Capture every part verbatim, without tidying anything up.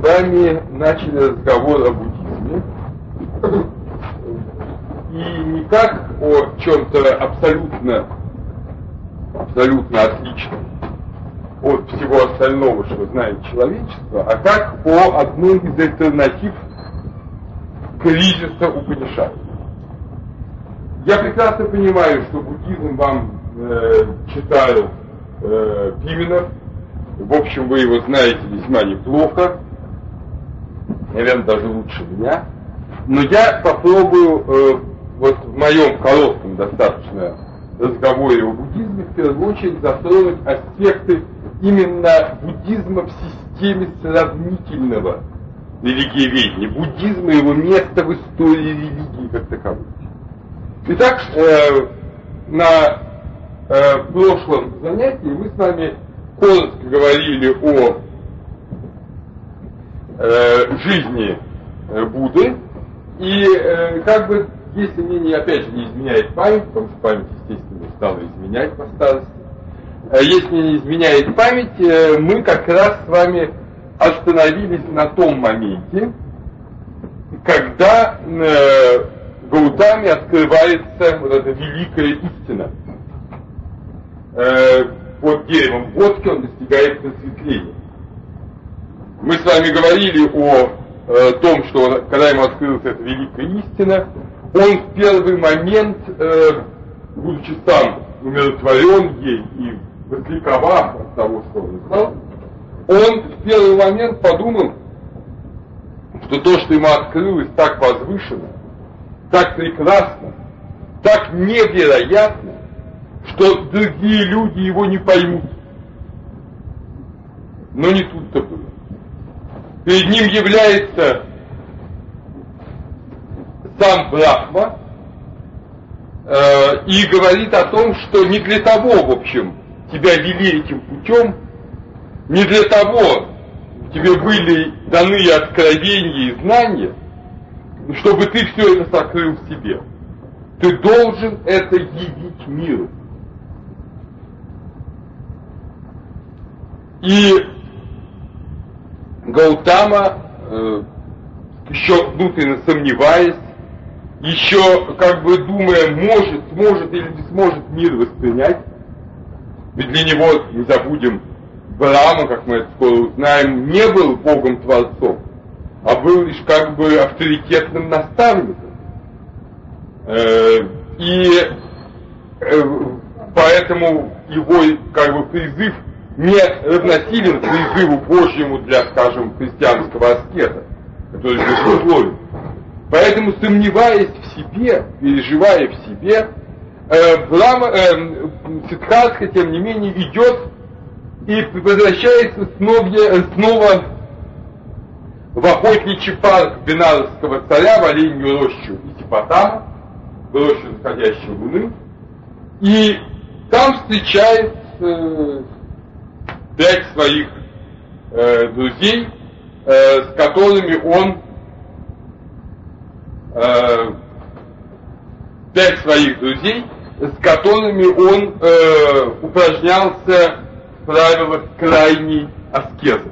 вами начали разговор о буддизме. И не как о чем-то абсолютно, абсолютно отличном от всего остального, что знает человечество, а как о одной из альтернатив кризиса Упанишадов. Я прекрасно понимаю, что буддизм вам э, читал э, Пименов. В общем, вы его знаете весьма неплохо, наверное, даже лучше меня. Но я попробую э, вот в моем коротком достаточно разговоре о буддизме в первую очередь затронуть аспекты именно буддизма в системе сравнительного религиоведения, буддизма и его место в истории религии как таковой. Итак, э, на э, прошлом занятии мы с вами коротко говорили о э, жизни э, Будды, и э, как бы, если мне не, опять же не изменяет память, потому что память, естественно, стала изменять по старости, э, если не изменяет память, э, мы как раз с вами остановились на том моменте, когда э, Гаутаме открывается вот эта великая истина. Э, под деревом водки он достигает просветления. Мы с вами говорили о э, том, что когда ему открылась эта великая истина, он в первый момент, э, будучи сам умиротворен ей и возликовав от того, что он знал, он в первый момент подумал, что то, что ему открылось, так возвышенно, так прекрасно, так невероятно, что другие люди его не поймут. Но не тут-то было. Перед ним является сам Брахма э, и говорит о том, что не для того, в общем, тебя вели этим путем, не для того тебе были даны откровения и знания, чтобы ты все это сокрыл в себе. Ты должен это явить миру. И Гаутама, э, еще внутренне сомневаясь, еще как бы думая, может, сможет или не сможет мир воспринять, ведь для него, не забудем, Брахма, как мы это скоро узнаем, не был Богом-творцом, а был лишь как бы авторитетным наставником. Э, и э, поэтому его как бы призыв не равносилен призыву Божьему для, скажем, христианского аскета, который безусловен. Поэтому, сомневаясь в себе, переживая в себе, э, Брахма, э, Сиддхартха, тем не менее, идет и возвращается снова, снова в охотничий парк бенарского царя, в оленью рощу Итипатама, в рощу заходящей луны, и там встречает э, пять своих э, друзей, э, с которыми он э, пять своих друзей, с которыми он э, упражнялся в правилах крайней аскезы.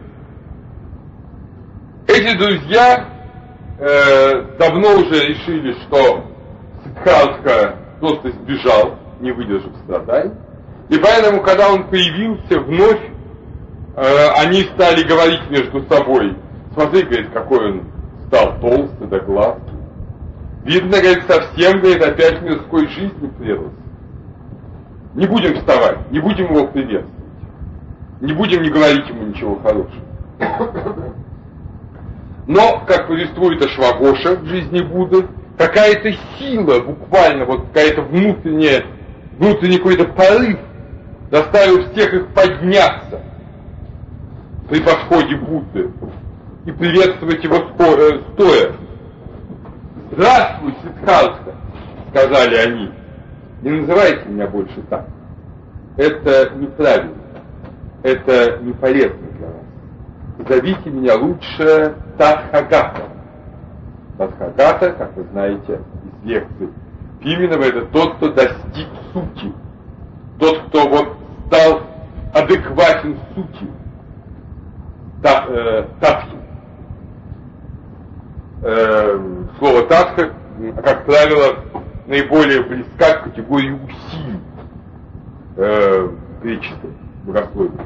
Эти друзья э, давно уже решили, что Сиддхартха просто сбежал, не выдержав страданий, и поэтому, когда он появился вновь, э, они стали говорить между собой: смотри, говорит, какой он стал толстый да гладкий. Видно, говорит, совсем, говорит, опять мирской жизни предался. Не будем вставать, не будем его приветствовать, не будем не говорить ему ничего хорошего. Но, как повествует Ашвагоша в жизни Будды, какая-то сила, буквально, вот какая-то внутренняя, внутренний какой-то порыв заставил всех их подняться при подходе Будды и приветствовать его стоя. «Здравствуй, Сиддхартха», — сказали они, — «не называйте меня больше так. Это неправильно, это не полезно для вас. Зовите меня лучше Тадхагата». Тадхагата, как вы знаете из лекций Пименова, это тот, кто достиг сути, тот, кто вот стал адекватен сути, Тадхи. э, слово «татха», как правило, наиболее близка к категории усилий э, греческой богословия.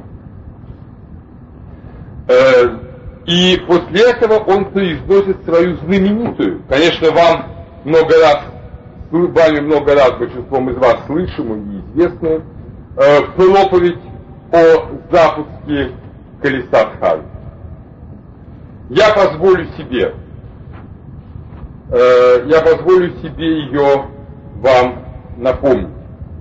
Э, и после этого он произносит свою знаменитую, конечно, вам много раз, вами много раз, большинством из вас слышимую и известную, э, проповедь о запуске колеса Дхармы. Я позволю себе, э, я позволю себе ее вам напомнить.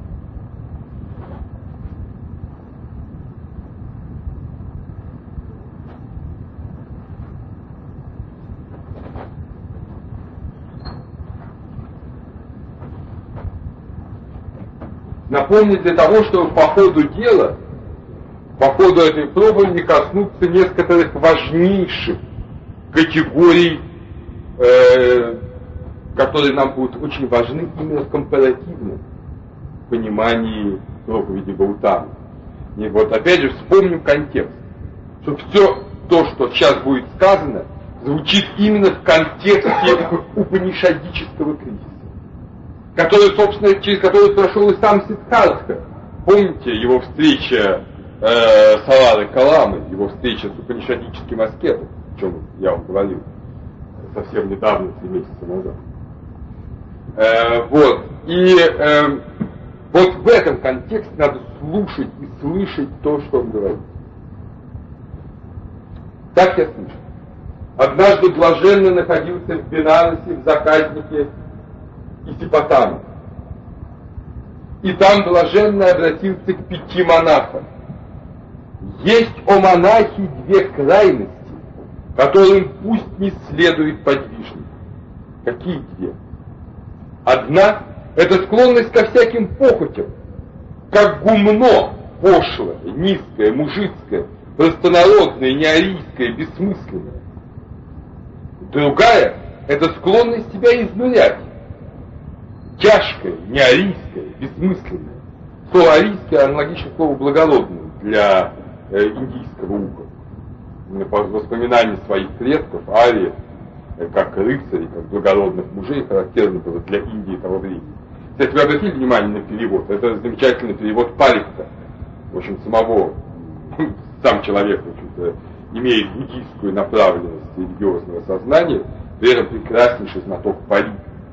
Напомнить для того, чтобы по ходу дела, по ходу этой проповеди коснуться некоторых важнейших категорий, э, которые нам будут очень важны именно в компаративном понимании проповеди Гаутамы. И вот опять же вспомним контекст, что все то, что сейчас будет сказано, звучит именно в контексте упанишадического кризиса, который, собственно, через который прошел и сам Сиддхартха. Помните его встреча э, с Аларой Каламой, его встреча с упанишадическим аскетом, о чем я вам говорил совсем недавно, три месяца назад. Э, вот. И э, вот в этом контексте надо слушать и слышать то, что он говорит. Так я слышу. Однажды блаженно находился в Бенарасе, в заказнике Исипатама. И там блаженно обратился к пяти монахам. Есть, о монахи, две крайности, которым пусть не следует подвижник. Какие две? Одна — это склонность ко всяким похотям, как гумно пошлое, низкое, мужицкое, простонародное, неарийское, бессмысленное. Другая — это склонность себя изнурять, тяжкое, неарийское, бессмысленное. Слово арийское аналогично слову благородное для э, индийского уха. По воспоминаниям своих предков, арии, э, как рыцарей, как благородных мужей, характерно было для Индии того времени. Кстати, вы обратили внимание на перевод? Это замечательный перевод Парикта. В общем, самого, сам человек, в общем-то, имеет буддийскую направленность религиозного сознания, при этом прекраснейший знаток Пари.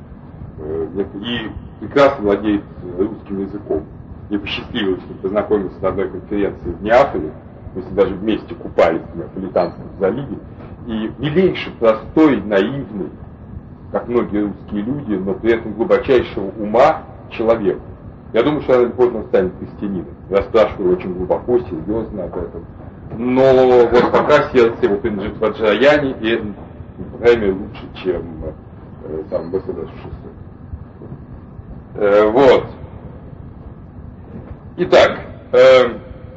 И прекрасно владеет русским языком. Мне посчастливилось, что познакомился на одной конференции в Неаполе, мы с ним даже вместе купались в Неаполитанском заливе, и милейший, простой, наивный, как многие русские люди, но при этом глубочайшего ума человек. Я думаю, что рано или поздно он станет христианином. Я спрашиваю очень глубоко, серьезно об этом. Но вот пока сердце его принадлежит Ваджраяне, и это время лучше, чем э, сам Басадаш шестой. Э, вот. Итак, э,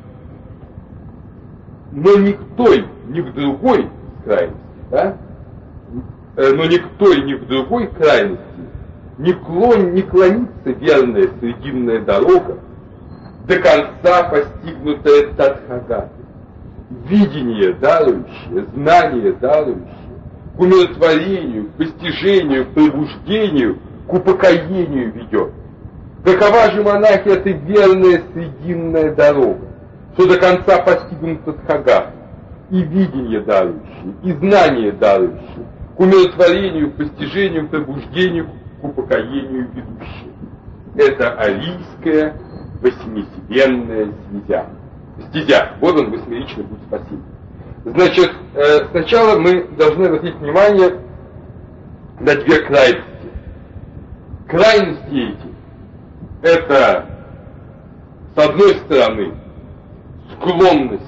но ни к той, ни к другой крайности, да? э, но ни к той, ни к другой крайности не, клон, не клонится верная срединная дорога, до конца постигнутая Тадхагата. Видение дарующее, знание дарующее, к умиротворению, к постижению, к пробуждению, к упокоению ведет. Какова же, монахи, эта верная срединная дорога, что до конца постигнута Тадхагата, и видение дарующее, и знание дарующее, к умиротворению, к постижению, к пробуждению, к упокоению ведущее. Это арийская восьмисебенная стезя. Стезя. Вот он, восьмеричный путь спасения. Значит, э, сначала мы должны обратить внимание на две крайности. Крайности эти — это, с одной стороны, склонность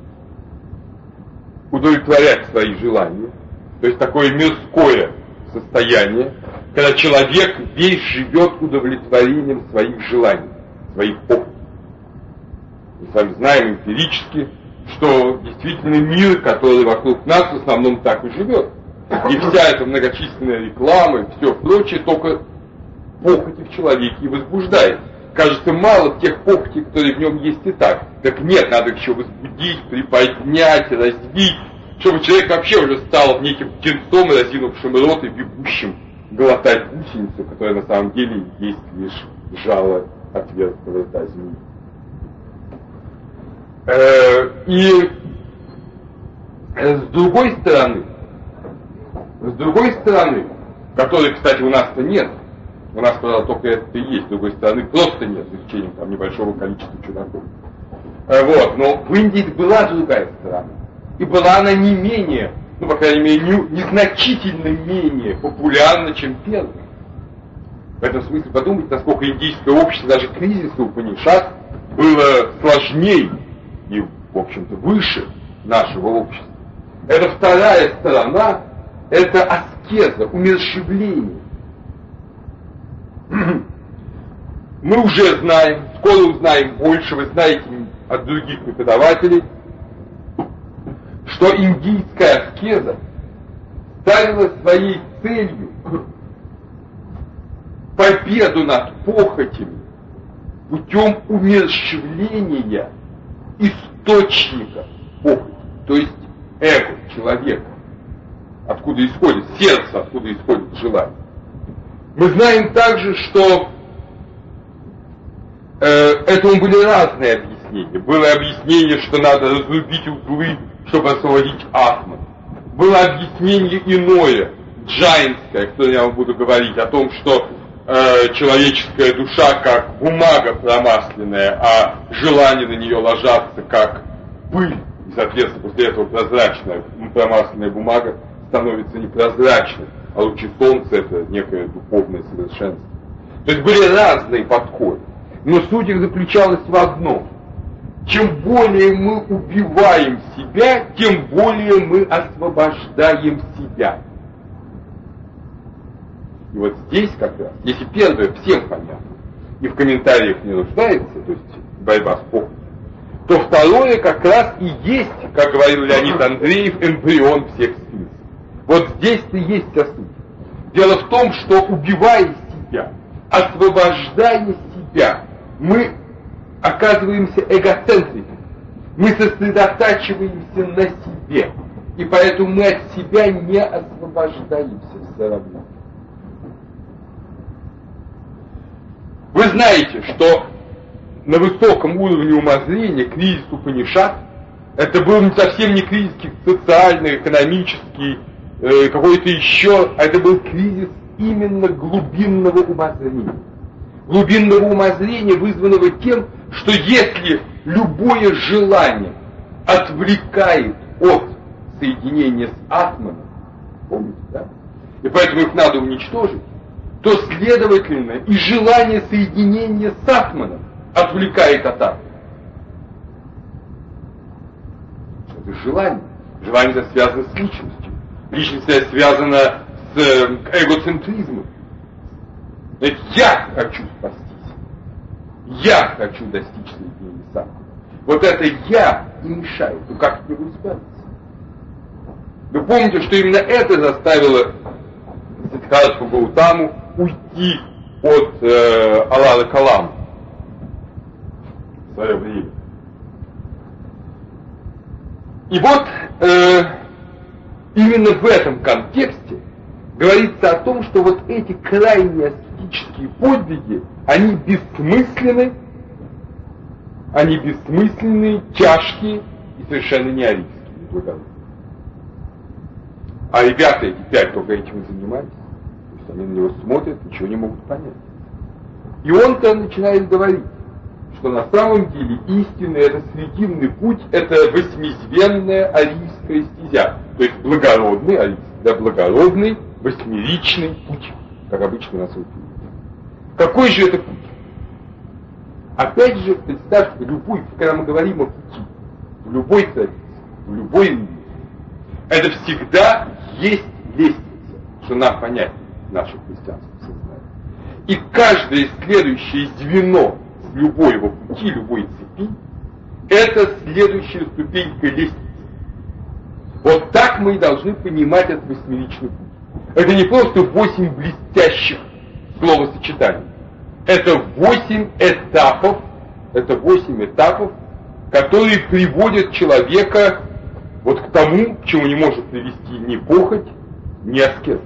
удовлетворять свои желания, то есть такое мирское состояние, когда человек весь живет удовлетворением своих желаний, своих похотей. Мы с вами знаем эмпирически, что действительно мир, который вокруг нас, в основном так и живет. И вся эта многочисленная реклама и все прочее только похоти в человеке и возбуждает. Кажется, мало тех похотей, которые в нем есть и так. Так нет, надо их еще возбудить, приподнять, развить, чтобы человек вообще уже стал неким птенцом, разинувшим рот и бегущим глотать гусеницу, которая на самом деле есть лишь жало отверстого рта змеи. И с другой стороны, с другой стороны, которой, кстати, у нас-то нет, у нас, правда, только это и есть, с другой стороны, просто нет, за исключением там небольшого количества чудаков. Вот, но в Индии была другая сторона. И была она не менее, ну, по крайней мере, не, незначительно менее популярна, чем первая. В этом смысле подумайте, насколько индийское общество, даже кризиса Упанишад, было сложнее и, в общем-то, выше нашего общества. Это вторая сторона, это аскеза, умерщвление. Мы уже знаем, скоро узнаем больше, вы знаете от других преподавателей, что индийская аскеза ставила своей целью победу над похотями путем умерщвления источника похоти, то есть эго человека, откуда исходит сердце, откуда исходит желание. Мы знаем также, что э, этому были разные объяснения. Было объяснение, что надо разрубить углы, чтобы освободить атман. Было объяснение иное, джайнское, которое я вам буду говорить, о том, что э, человеческая душа как бумага промасленная, а желания на нее ложатся как пыль. И, соответственно, после этого прозрачная промасленная бумага становится непрозрачной, а лучи солнца — это некое духовное совершенство. То есть были разные подходы, но суть их заключалась в одном. Чем более мы убиваем себя, тем более мы освобождаем себя. И вот здесь как раз, если первое всем понятно, и в комментариях не нуждается, то есть борьба с похотью, то второе как раз и есть, как говорил Леонид Андреев, эмбрион всех смыслов. Вот здесь-то есть вся суть. Дело в том, что убивая себя, освобождая себя, мы оказываемся эгоцентриками. Мы сосредотачиваемся на себе. И поэтому мы от себя не освобождаемся все равно. Вы знаете, что на высоком уровне умозрения кризис Упанишад — это был совсем не кризис социальный, экономический, э, какой-то еще, а это был кризис именно глубинного умозрения. Глубинного умозрения, вызванного тем, что если любое желание отвлекает от соединения с атманом, помните, да? И поэтому их надо уничтожить, то, следовательно, и желание соединения с атманом отвлекает от атома. Это желание. Желание это связано с личностью. Личность связана с эгоцентризмом. Значит, я хочу спастись. Я хочу достичь соединения с атомом. Вот это я и мешает. Ну как от него избавиться? Вы помните, что именно это заставило Сиддхартху Гаутаму уйти от э, Аллы Калам в свое время. И вот э, именно в этом контексте говорится о том, что вот эти крайне аскетические подвиги, они бессмысленны, они бессмысленные, тяжкие и совершенно не арийские, благородные. А ребята эти пять только этим и занимаются. То есть они на него смотрят, ничего не могут понять. И он-то начинает говорить, что на самом деле истинный, это срединный путь, это восьмизвенная арийская стезя. То есть благородный, арийский, да, благородный, восьмеричный путь, как обычно на свой путь. Какой же это путь? Опять же, представьте, любой, когда мы говорим о пути, в любой традиции, в любой религии, это всегда есть лестница, что нам понятно в нашем христианском сознании. И каждое следующее звено с любого пути, любой цепи, это следующая ступенька лестницы. Вот так мы и должны понимать этот восьмеричный путь. Это не просто восемь блестящих словосочетаний. Это восемь этапов, это восемь этапов, которые приводят человека вот к тому, к чему не может привести ни похоть, ни аскеза.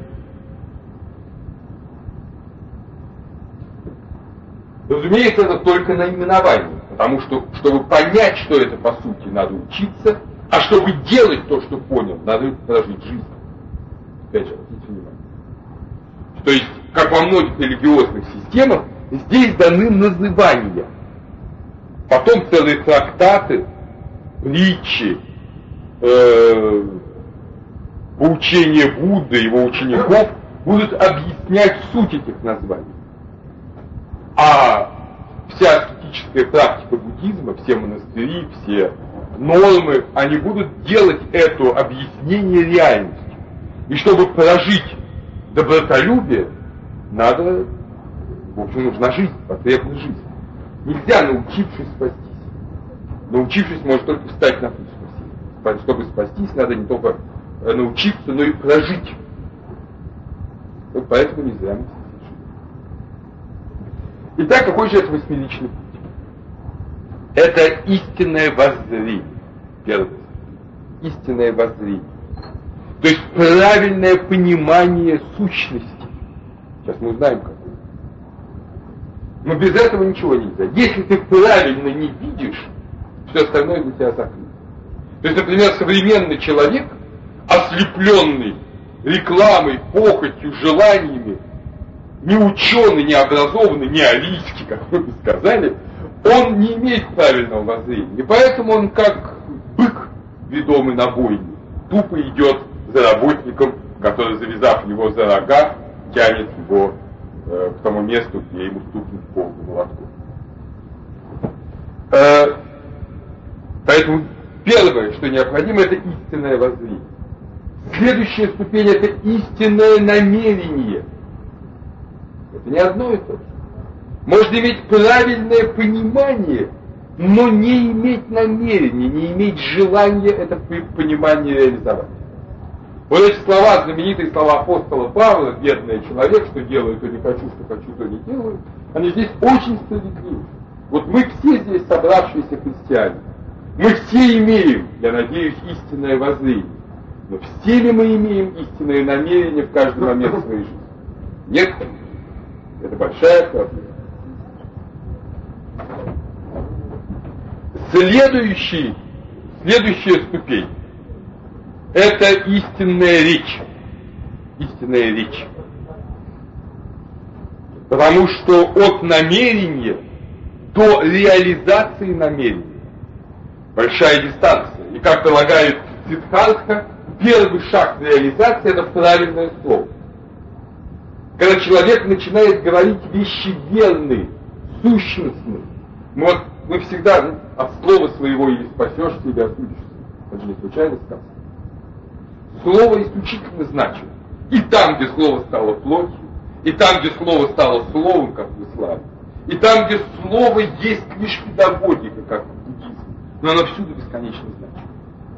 Разумеется, это только наименование, потому что, чтобы понять, что это по сути, надо учиться, а чтобы делать то, что понял, надо прожить жизнь. Опять же, обратите внимание. То есть, как во многих религиозных системах, здесь даны называния. Потом целые трактаты, притчи, э, поучения Будды, его учеников будут объяснять суть этих названий. А вся аскетическая практика буддизма, все монастыри, все нормы, они будут делать это объяснение реальностью. И чтобы прожить добротолюбие, надо, в общем, нужна жизнь, потребна жизнь. Нельзя, научившись, спастись. Научившись, может только встать на путь спасения. Чтобы спастись, надо не только научиться, но и прожить. Вот поэтому нельзя мстить. Итак, какой же это восьмеричный путь? Это истинное воззрение. Первое. Истинное воззрение. То есть правильное понимание сущности. Сейчас мы узнаем, какое. Но без этого ничего нельзя. Если ты правильно не видишь, все остальное для тебя закрыто. То есть, например, современный человек, ослепленный рекламой, похотью, желаниями, не ученый, не образованный, не алийский, как вы бы сказали, он не имеет правильного воззрения. И поэтому он, как бык, ведомый на бойне, тупо идет за работником, который, завязав его за рога, тянет его э, к тому месту, где ему стукнет в голову молотком. Э, поэтому первое, что необходимо, это истинное воззрение. Следующая ступень — это истинное намерение. Это не одно и то же. Можно иметь правильное понимание, но не иметь намерения, не иметь желания это понимание реализовать. Вот эти слова, знаменитые слова апостола Павла, бедный человек, что делаю, то не хочу, что хочу, то не делаю, они здесь очень справедливы. Вот мы все здесь собравшиеся христиане, мы все имеем, я надеюсь, истинное воззрение. Но все ли мы имеем истинное намерение в каждый момент своей жизни? Нет. Это большая проблема. Следующий, следующая ступень — это истинная речь. Истинная речь. Потому что от намерения до реализации намерения большая дистанция. И как полагает Сиддхартха, первый шаг реализации — это правильное слово. Когда человек начинает говорить вещи верные, сущностные, мы, вот, мы всегда ну, от слова своего или спасешься, или осудишься. Это же не случайно сказано. Слово исключительно значимо. И там, где слово стало плотью, и там, где слово стало словом, как в исламе, и там, где слово есть лишь педагогика, как в буддизме, но оно всюду бесконечно значимо.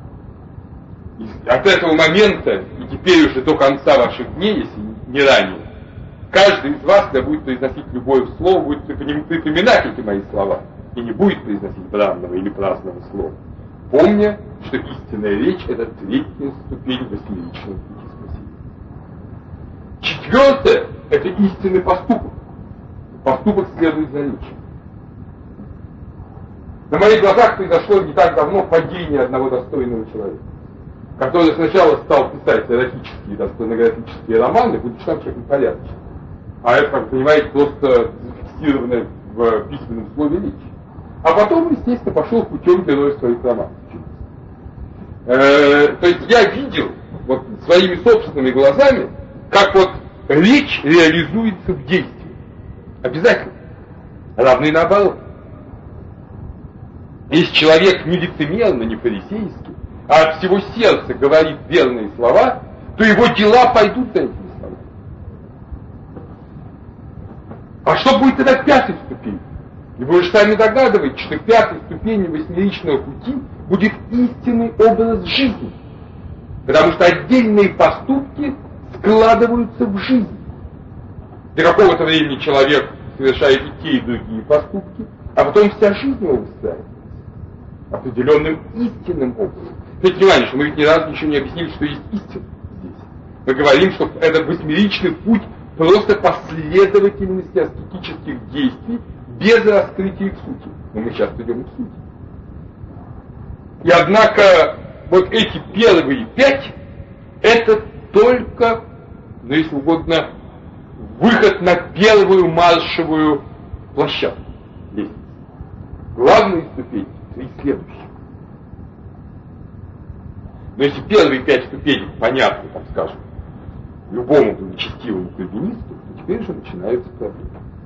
И от этого момента, и теперь уже до конца ваших дней, если не ранее, каждый из вас, когда будет произносить любое слово, будет припоминать эти мои слова, и не будет произносить бранного или праздного слова, помня, что истинная речь — это третья ступень восьмеричного пути спасения. Четвертое — это истинный поступок. Поступок следует за речью. На моих глазах произошло не так давно падение одного достойного человека, который сначала стал писать эротические, даже порнографические романы, будучи там человеком порядочным. А это, как вы понимаете, просто зафиксировано в письменном слове речи. А потом, естественно, пошел путем героя своих романов. Э, то есть я видел вот своими собственными глазами, как вот речь реализуется в действии. Обязательно. Равно и наоборот. Если человек не лицемерно, не фарисейски, а от всего сердца говорит верные слова, то его дела пойдут за этими словами. А что будет тогда пятой ступень? И вы же сами догадываетесь, что пятой ступенью восьмеричного пути будет истинный образ жизни. Потому что отдельные поступки складываются в жизнь. До какого-то времени человек совершает и те, и другие поступки, а потом вся жизнь его выстраивается определенным истинным образом. Обратите внимание, что мы ведь ни разу ничего не объяснили, что есть истина здесь. Мы говорим, что это восьмеричный путь просто последовательности аскетических действий без раскрытия их сути. Но мы сейчас идем к сути. И однако вот эти первые пять, это только, ну если угодно, выход на первую маршевую площадку лестницы. Главные ступени — три следующие. Но если первые пять ступеней понятны, так скажем, любому благочестивому кальвинисту, то теперь же начинаются проблемы.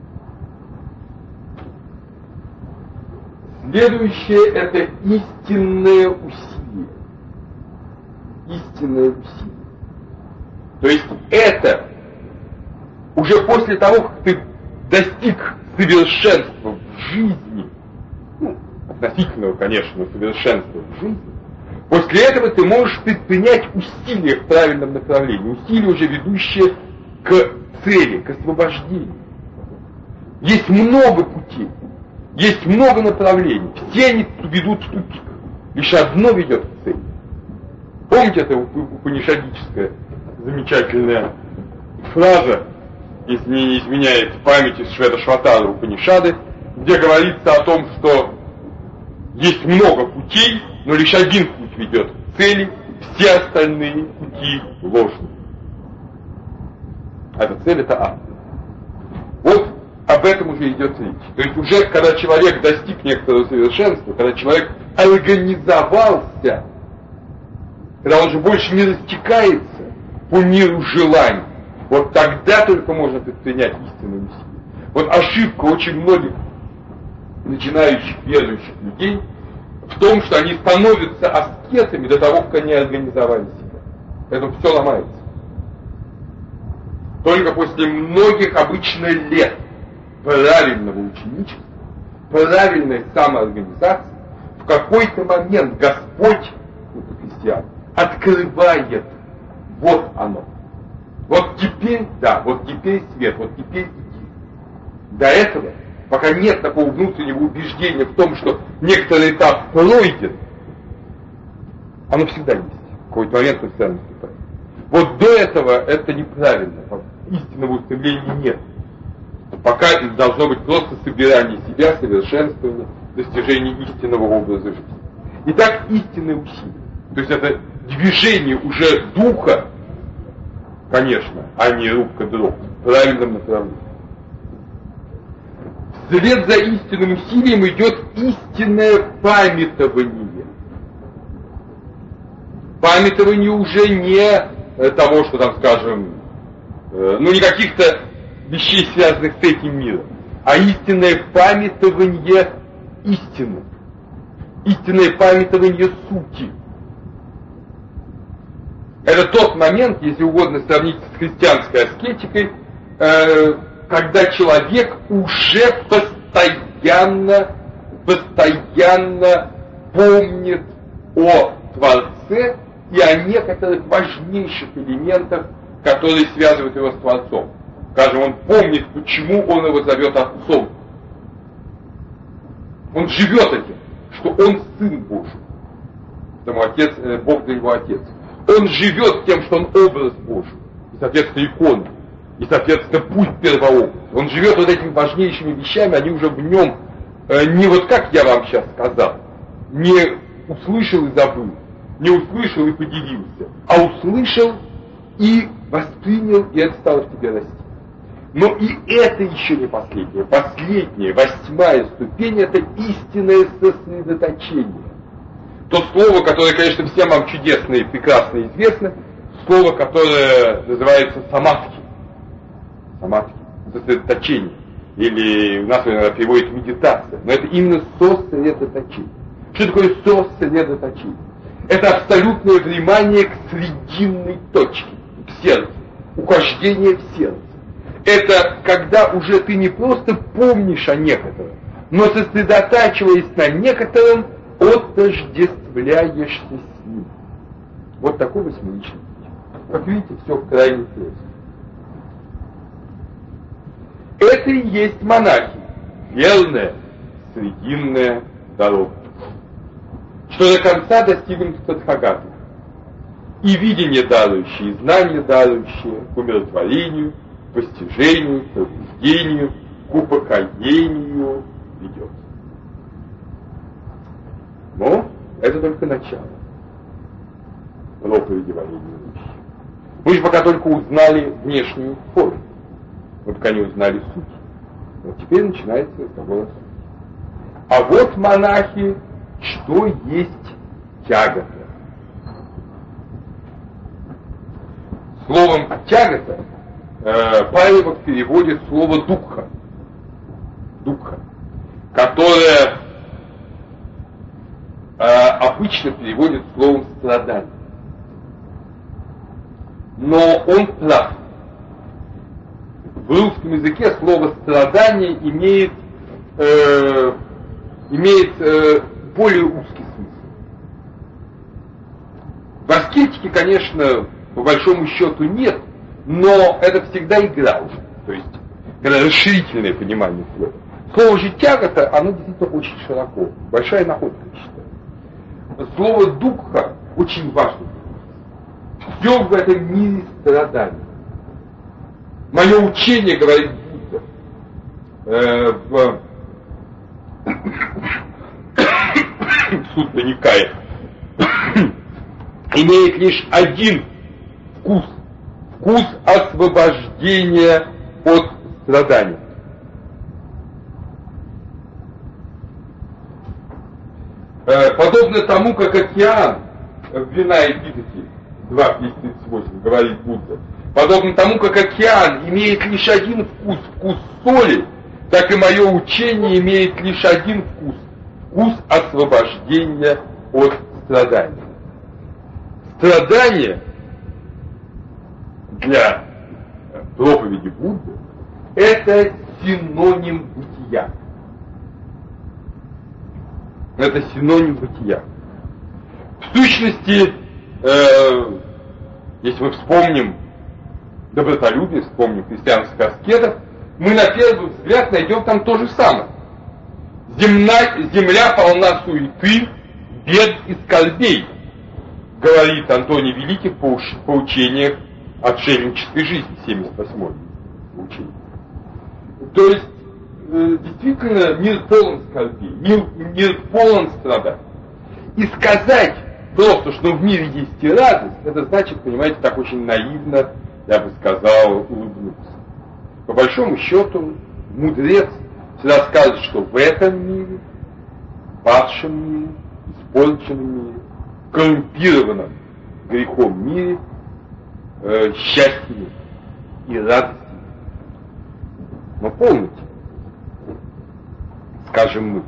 Следующее — это истинное усилие. Истинное усилие. То есть это уже после того, как ты достиг совершенства в жизни, ну, относительного, конечно, совершенства в жизни, после этого ты можешь предпринять усилия в правильном направлении, усилия, уже ведущие к цели, к освобождению. Есть много путей, есть много направлений, все они ведут в тупик, лишь одно ведет к цели. Помните, это упанишадическая замечательная фраза, если не изменяет память из Швета-Шватара Упанишады, где говорится о том, что есть много путей, но лишь один путь ведет к цели, все остальные пути ложны. А эта цель — это ад. Вот об этом уже идет речь. То есть уже когда человек достиг некоторого совершенства, когда человек организовался, когда он же больше не растекается по миру желаний, вот тогда только можно предпринять истинные усилия. Вот ошибка очень многих начинающих верующих людей в том, что они становятся аскетами до того, как они организовали себя. Поэтому все ломается. Только после многих обычно лет правильного ученичества, правильной самоорганизации, в какой-то момент Господь, ну, христиан, открывает вот оно. Вот теперь, да, вот теперь свет, вот теперь иди. До этого, пока нет такого внутреннего убеждения в том, что некоторый этап пройден, оно всегда есть. В какой-то момент он всегда наступает. Вот до этого это неправильно, истинного устремления нет. Пока это должно быть просто собирание себя, совершенствование, достижение истинного образа жизни. Итак, истинное усилие. То есть это движение уже духа, конечно, а не рубка дров, в правильном направлении. Вслед за истинным усилием идет истинное памятование. Памятование уже не того, что там, скажем, ну не каких-то вещей, связанных с этим миром, а истинное памятование истины. Истинное памятование сути. Это тот момент, если угодно сравнить с христианской аскетикой, э, когда человек уже постоянно, постоянно помнит о Творце и о некоторых важнейших элементах, которые связывают его с Творцом. Скажем, он помнит, почему он его зовет Отцом. Он живет этим, что он Сын Божий. Потому отец, Бог для него Отец. Он живет тем, что он образ Божий, и, соответственно, икона, и, соответственно, путь первообраза. Он живет вот этими важнейшими вещами, они уже в нем, э, не вот как я вам сейчас сказал, не услышал и забыл, не услышал и поделился, а услышал и воспринял, и это стало в тебе расти. Но и это еще не последнее. Последняя, восьмая ступень — это истинное сосредоточение. То слово, которое, конечно, всем вам чудесно и прекрасно известно, слово, которое называется самадхи. Самадхи, сосредоточение. Или у нас иногда переводит медитация. Но это именно сосредоточение. Что такое сосредоточение? Это абсолютное внимание к срединной точке, к сердцу, ухождение в сердце. Это когда уже ты не просто помнишь о некотором, но сосредотачиваясь на некотором, отождествляешься с ним. Вот такой восьмеричный путь. Как видите, все в крайней прозе. Это и есть монахи, верная срединная дорога. что до конца достигнут Тадхагата. И видение дарующее, и знание дарующее к умиротворению, к постижению, к пробуждению, к упокоению ведет. Но это только начало проповеди варенья речи. Мы же пока только узнали внешнюю форму, мы пока не узнали суть. Вот теперь начинается разговор о сути. А вот, монахи, что есть тягота. Словом тягота э, Павел переводит слово дукха, дукха, которое э, обычно переводит словом страдание. Но он прав. В русском языке слово страдание имеет, э, имеет э, более узкий смысл. В аскетике, конечно, по большому счету нет, но это всегда игра уже. То есть, когда расширительное понимание слова. Слово же тягота, оно действительно очень широко. Большая находка, я считаю. Слово дукха очень важно. Все в этом мире страдания. Мое учение, говорит Будда, э, в Сутта Никая, имеет лишь один вкус. Вкус освобождения от страданий. Э, подобно тому, как океан в Вина и Питахе два тридцать восемь говорит Будда, подобно тому, как океан имеет лишь один вкус, вкус соли, так и мое учение имеет лишь один вкус, вкус освобождения от страданий. Страдание для проповеди Будды — это синоним бытия. Это синоним бытия. В сущности, э, если мы вспомним добротолюбие, вспомним христианских аскетов, мы на первый взгляд найдем там то же самое. Земна, земля полна суеты, бед и скорбей, говорит Антоний Великий по, по учениях отшельнической жизни, семьдесят восьмое учение. То есть, э, действительно, мир полон скорбей, мир, мир полон страданий. И сказать просто, что в мире есть и радость, это значит, понимаете, так очень наивно, я бы сказал, улыбнуться. По большому счету, мудрец всегда скажет, что в этом мире, падшем мире, испорченном мире, коррумпированном грехом мире, э, счастье и радость. Но помните, скажем мы,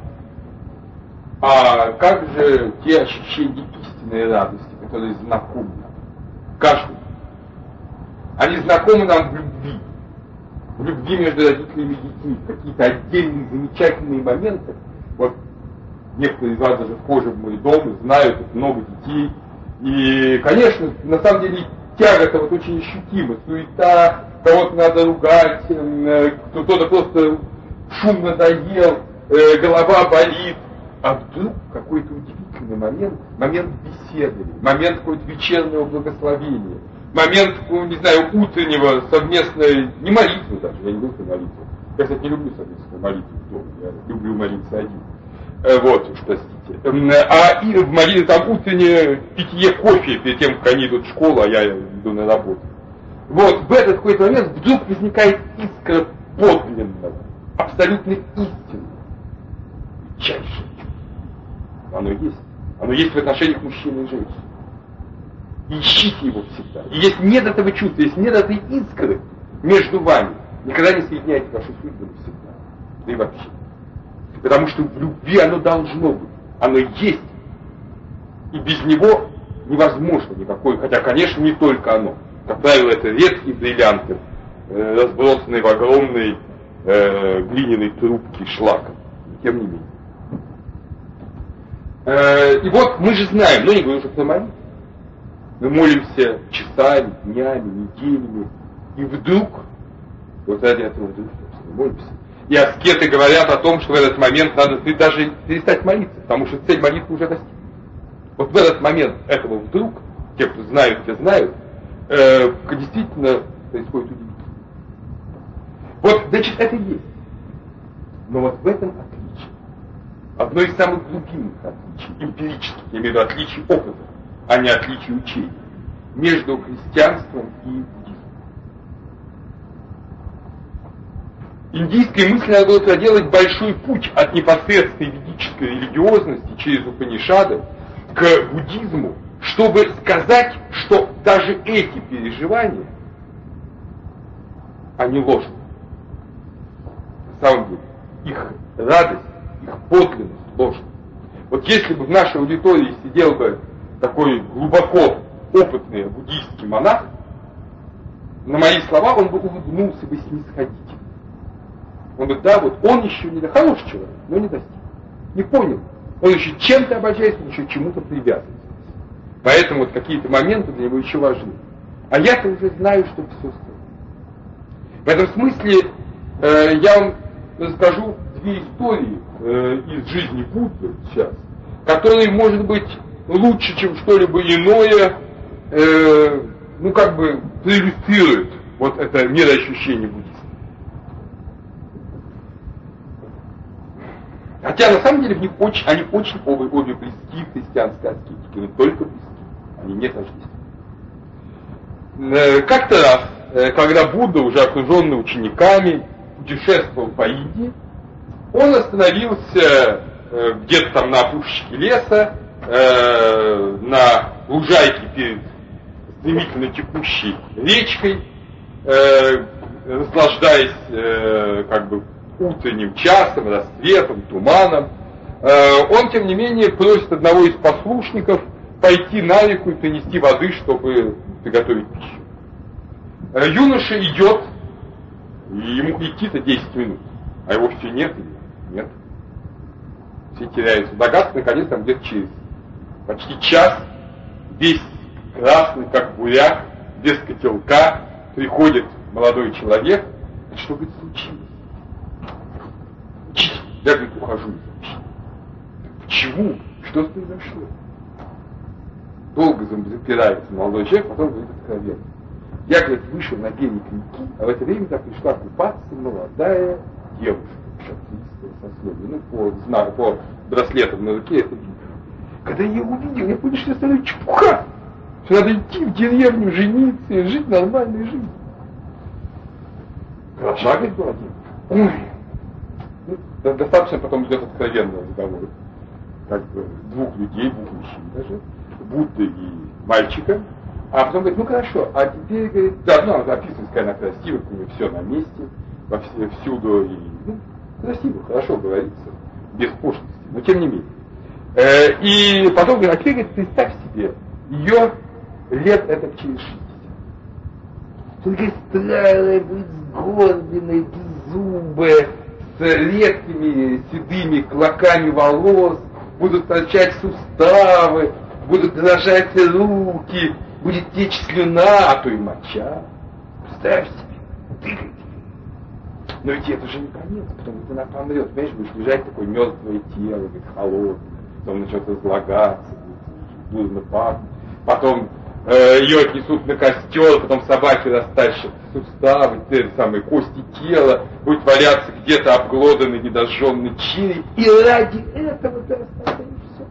а как же те ощущения истинной радости, которые знакомы нам? Каждому. Они знакомы нам в любви. В любви между родителями и детьми. Какие-то отдельные замечательные моменты. Вот некоторые из вас даже вхожи в мой дом и знают, тут много детей. И, конечно, на самом деле тяга-то вот очень ощутима. Суета, кого-то надо ругать, кто-то просто шум надоел, голова болит. А вдруг какой-то удивительный момент, момент беседы, момент какого-то вечернего благословения, момент, не знаю, утреннего совместной, не молитвы даже, я не люблю молитву. Я, кстати, не люблю совместную молитву в доме, я люблю молиться один. Вот уж, простите. А и в молитве там утреннее питье кофе перед тем, как они идут в школу, а я иду на работу. Вот, в этот какой-то момент вдруг возникает искра подлинного, абсолютно истинного, чайшего. Оно есть. Оно есть в отношениях мужчины и женщины. Ищите его всегда. И если нет этого чувства, если нет этой искры между вами, никогда не соединяйте ваши судьбы навсегда. Да и вообще. Потому что в любви оно должно быть. Оно есть. И без него невозможно никакое. Хотя, конечно, не только оно. Как правило, это редкие бриллианты, э, разбросанные в огромной э, глиняной трубке шлаком. Тем не менее. И вот мы же знаем, но не говорю уже про молитву. Мы молимся часами, днями, неделями. И вдруг, вот ради этого вдруг, собственно, молимся. И аскеты говорят о том, что в этот момент надо даже перестать молиться, потому что цель молитвы уже достигнута. Вот в этот момент этого вдруг, те, кто знают, те знают, э, действительно происходит удивительно. Вот, значит, это есть. Но вот в этом отличие, одно из самых глубинных отличий, эмпирических, я имею в виду отличий опыта, а не отличий учения, между христианством и буддизмом. Индийской мысли надо было проделать большой путь от непосредственной ведической религиозности через Упанишады к буддизму, чтобы сказать, что даже эти переживания, они ложны. На самом деле, их радость, их подлинность ложна. Вот если бы в нашей аудитории сидел бы такой глубоко опытный буддийский монах, на мои слова он бы улыбнулся бы снисходительно. Он говорит, да, вот он еще не хороший человек, но не достиг. Не понял. Он еще чем-то обожается, он еще чему-то привязывается. Поэтому вот какие-то моменты для него еще важны. А я-то уже знаю, что все стоит. В этом смысле э, я вам расскажу две истории э, из жизни Будды сейчас, которые, может быть, лучше, чем что-либо иное, э, ну, как бы, проиллюстрируют вот это мироощущение буддизма. Хотя, на самом деле, в них очень, они очень обе, обе близки к христианской аскетике, но только близки, они не тождественны. Как-то раз, когда Будда, уже окруженный учениками, путешествовал по Индии, он остановился где-то там на опушечке леса, на лужайке перед стремительно текущей речкой, наслаждаясь как бы утренним часом, рассветом, туманом. Он, тем не менее, просит одного из послушников пойти на реку и принести воды, чтобы приготовить пищу. Юноша идет, и ему идти-то десять минут, а его все нет и нет. Все теряются. Догадка, наконец, там где-то через почти час, весь красный, как буряк, без котелка, приходит молодой человек. Что, говорит, случилось? Я, говорит, ухожу из общины. Почему? Что произошло? Долго запирается молодой человек, потом говорит откровенно. Я, говорит, вышел на берег реки, а в это время там пришла купаться молодая девушка, шатлистая, сословие. Ну, по, знаку, по браслетам на руке это видно. Когда я ее увидел, я понял, что это остальное чепуха. Что надо идти в деревню, жениться и жить нормальной жизнью. Хороша, говорит, была девушка. Ой. Ну, достаточно потом идет откровенный разговор. Как бы двух людей, двух мужчин даже. Будды и мальчика. А потом говорит, ну хорошо, а теперь, говорит, да, ну, описывается, какая она красивая, у нее все на месте, во все, всюду, и, ну, красиво, хорошо говорится, без пошлости, но тем не менее. Э, и потом говорит, а теперь, говорит, представь себе, ее лет это через шестьдесят. Только старая, будет сгорбленная, беззубая, с редкими седыми клоками волос, будут торчать суставы, будут дрожать руки, будет течь слюна, а то и моча. Представь себе, дыхай тебе. Но ведь это же не конец, потому что она помрет. Понимаешь, будешь лежать такое мертвое тело, говорит, холодное, потом начнет разлагаться, будет дурно пахнуть. Потом э, ее отнесут на костер, потом собаки растащат суставы, те самые кости тела, будет валяться где-то обглоданный, недожженный череп. И ради этого ты оставишь все.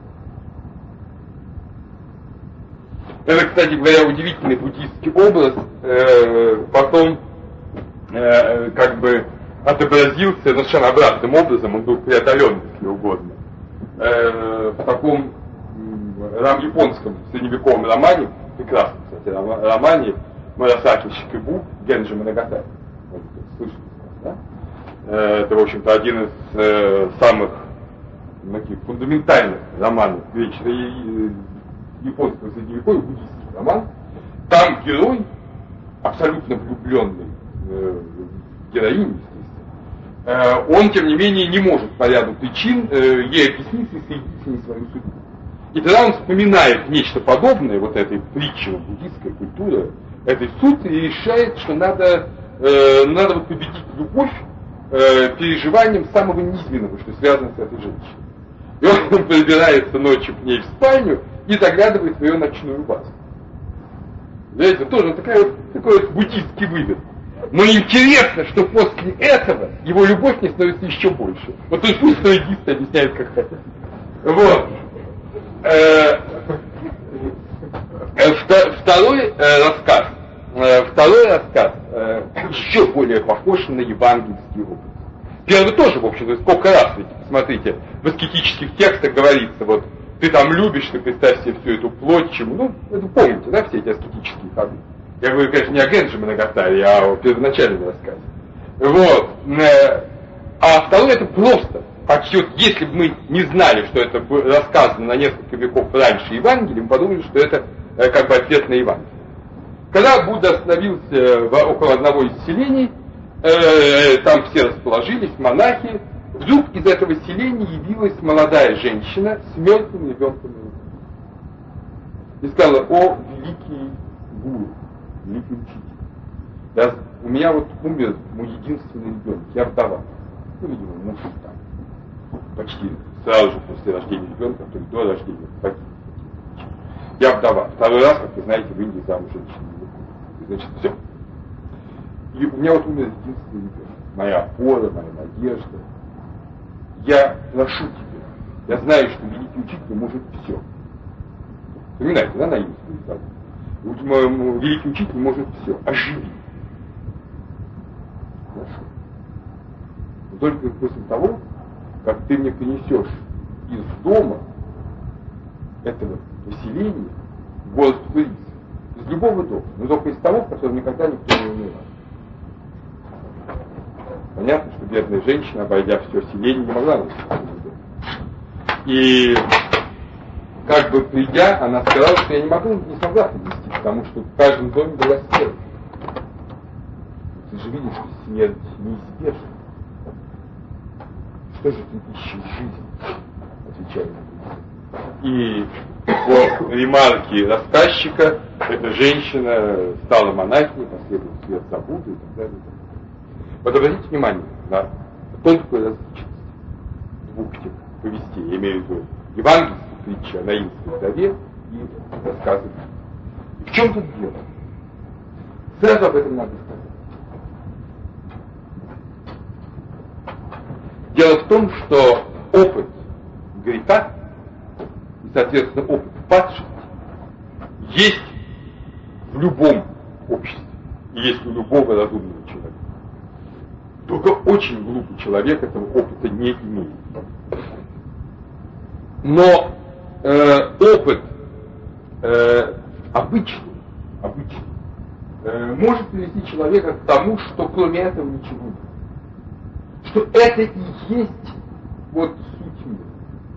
Это, кстати говоря, удивительный буддийский образ, э, потом э, как бы отобразился совершенно обратным образом, он был преодолен, если угодно, э, в таком э, японском средневековом романе, прекрасном, кстати, романе Мурасаки Шикибу Генджи Моногатари. Слышали, да? Э, это, в общем-то, один из э, самых таких фундаментальных романов вечной японского средневековья, буддийский роман. Там герой, абсолютно влюбленный э, в героиню, естественно, э, он, тем не менее, не может по ряду причин э, ей объяснить и соединить с ней свою судьбу. И тогда он вспоминает нечто подобное, вот этой притче буддийской культуры, этой сути, и решает, что надо, э, надо вот победить любовь э, переживанием самого низменного, что связано с этой женщиной. И он прибирается ночью к ней в спальню и заглядывает в ее ночную базу. Знаете, тоже такой вот, такой вот буддийский вывод. Но интересно, что после этого его любовь не становится еще больше. Вот то есть пусть стоидисты объясняют, как хотят. Вот. Второй рассказ. Второй рассказ еще более похож на евангельский опыт. Первый тоже, в общем-то, сколько раз, ведь, посмотрите, в аскетических текстах говорится, вот, ты там любишь, ты представь себе всю эту плоть, чему, ну, это помните, да, все эти аскетические ходы. Я говорю, конечно, не о Генджи Моногатаре, а о первоначальном рассказе. Вот. А второе, это просто, почти вот, если бы мы не знали, что это рассказано на несколько веков раньше Евангелия, мы подумали, что это как бы ответ на Евангелие. Когда Будда остановился около одного из селений, э, там все расположились, монахи, вдруг из этого селения явилась молодая женщина с мертвым ребенком на руках. И сказала: о, великий гуру, великий учитель, я, у меня вот умер мой единственный ребенок, я вдова. Ну, видимо, муж там почти сразу же после рождения ребенка, то есть до рождения погиб. Я вдова. Второй раз, как вы знаете, в Индии замуж женщина не выходит. Значит, все. И у меня вот умер единственный ребенок. Моя опора, моя надежда. Я прошу тебя. Я знаю, что великий учитель может все. Вспоминайте, да, наивскую историю. Великий учитель может все. Оживи. Хорошо. Но только после того, как ты мне принесешь из дома этого поселения в город Турис, из любого дома, но только из того, в котором никогда никто не умирал. Понятно, что бедная женщина, обойдя все селение, не могла найти. И как бы придя, она сказала, что я не могу, не смогла принести, потому что в каждом доме была смерть. Ты же видишь, что смерть неизбежна. Что же ты ищешь жизнь? Отвечает на это. И по ремарке рассказчика, эта женщина стала монахиней, последовала свет за Будду и так далее. Вот обратите внимание на тонкую различность двух этих повестей. Я имею в виду евангельскую притчу о наивской вдове и рассказы. И в чем тут дело? Сразу об этом надо сказать. Дело в том, что опыт греха и, соответственно, опыт падшести есть в любом обществе и есть у любого разумного человека. Только очень глупый человек этого опыта не имеет. Но э, опыт э, обычный, обычный э, может привести человека к тому, что кроме этого ничего нет. Что это и есть вот суть мира.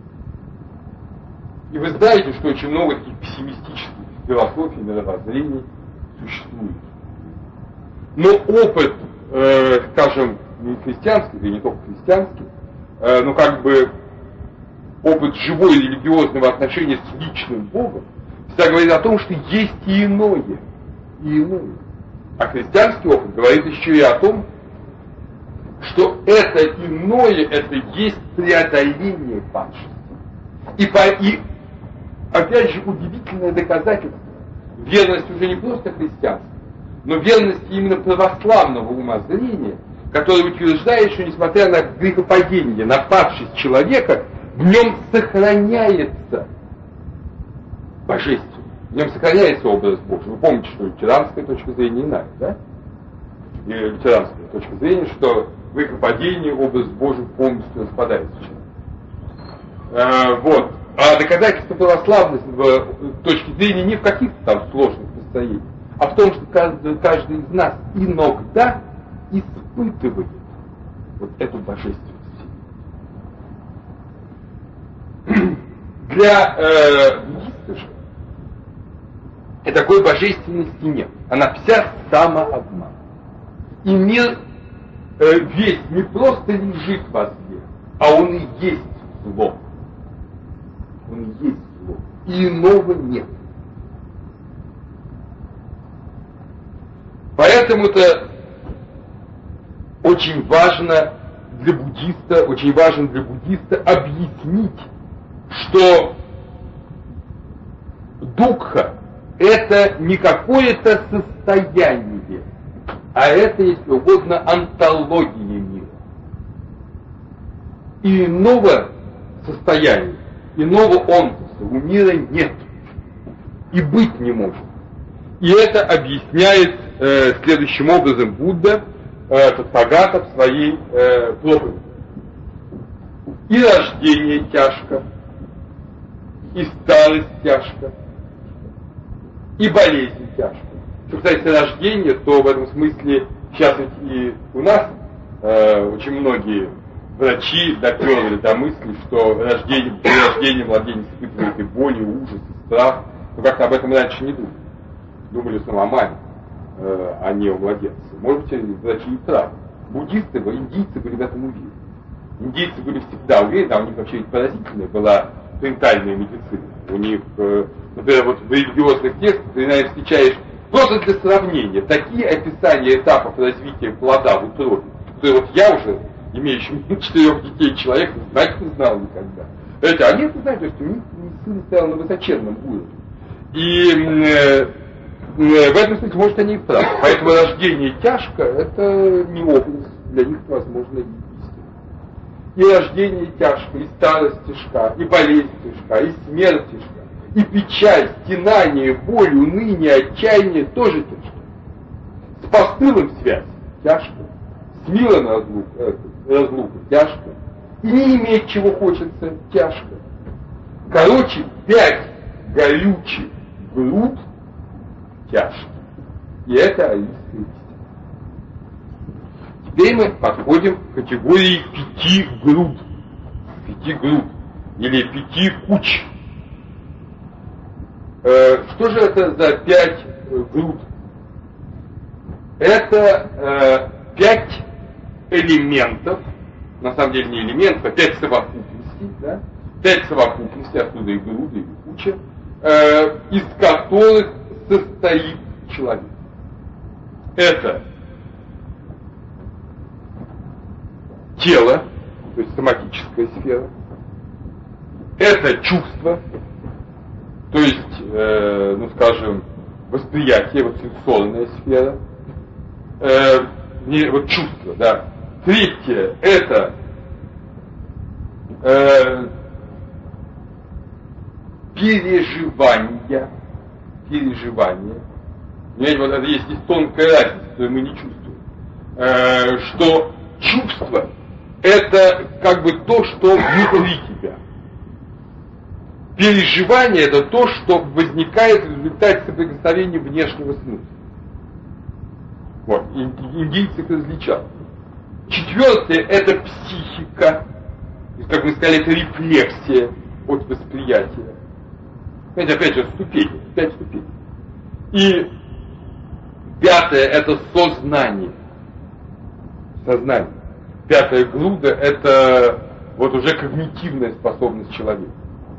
И вы знаете, что очень много таких пессимистических философий, мировоззрений существует. Но опыт, э, скажем, не христианский, да и не только христианский, э, но как бы опыт живой религиозного отношения с личным Богом, всегда говорит о том, что есть и иное, и иное. А христианский опыт говорит еще и о том, что это иное, это есть преодоление падшести. И, по, и опять же удивительное доказательство верности уже не просто христианства, но верности именно православного умозрения, которое утверждает, что несмотря на грехопадение, на падшесть человека, в нем сохраняется божественное, в нем сохраняется образ Божий. Вы помните, что лютеранская точка зрения иная, да? И лютеранская точка зрения, что в грехопадении образ Божий полностью распадается. А, вот. А доказательство православной точки зрения не в каких-то там сложных построениях, а в том, что каждый, каждый из нас иногда испытывает вот эту божественность. Для э, буддиста же и такой божественности нет. Она вся самообман. И мир э, весь не просто лежит во зле, а он и есть зло. Он и есть зло. И иного нет. Поэтому-то очень важно для буддиста, очень важно для буддиста объяснить, что дукха — это не какое-то состояние, а это, если угодно, онтология мира. И иного состояния, иного онтоса у мира нет. И быть не может. И это объясняет э, следующим образом Будда, э, Татхагата в своей э, проповеди. И рождение тяжко, и старость тяжко, и болезнь тяжко. Что касается рождения, то в этом смысле сейчас ведь и у нас э, очень многие врачи доперли до мысли, что рождение, при рождении младенец испытывает и боль, и ужас, и страх. Но как-то об этом раньше не думали. Думали снова о маме, э, а не о младенце. Может быть, врачи и правы. Буддисты, индийцы были в этом уверены. Индийцы были всегда уверены, а у них вообще поразительная была ментальная медицина. У них, э, например, вот в религиозных текстах ты, наверное, встречаешь просто для сравнения такие описания этапов развития плода в утробе, что вот я уже, имеющий четырех детей человек, знать не знал никогда. Эти, они это знают, что у них сын стоял на высоченном уровне. И э, э, в этом смысле, может, они и правы. Поэтому рождение тяжко — это не образ, для них, возможно, истина. И рождение тяжко, и старость тяжка, и болезнь тяжка, и смерть тяжка, и печаль, стенание, боль, уныние, отчаяние тоже тяжко. С постылым связь тяжко, с милым разлука, э, разлука тяжко, и не иметь чего хочется тяжко. Короче, пять горючих груд тяжкие. И это аистская истина. Теперь мы подходим к категории пяти груд. Пяти груд. Или пяти куч. Э, что же это за пять э, груд? Это э, пять элементов, на самом деле не элементов, а пять совокупностей, да? Пять совокупностей, оттуда и груды, и куча, э, из которых состоит человек. Это тело, то есть соматическая сфера. Это чувство, то есть, э, ну скажем, восприятие, вот сенсорная сфера. Э, не, вот чувство, да. Третье — это э, переживания, переживания. Понимаете, вот это есть здесь тонкая разница, которую мы не чувствуем. Э, что чувство — это как бы то, что внутри тебя. Переживание — это то, что возникает в результате соприкосновения внешнего смысла. Вот, индийцы их различают. Четвертое — это психика. Как мы сказали, это рефлексия от восприятия. Знаете, опять же, ступени, пять ступеней. И пятое — это сознание. Сознание. Пятая груда — это вот уже когнитивная способность человека.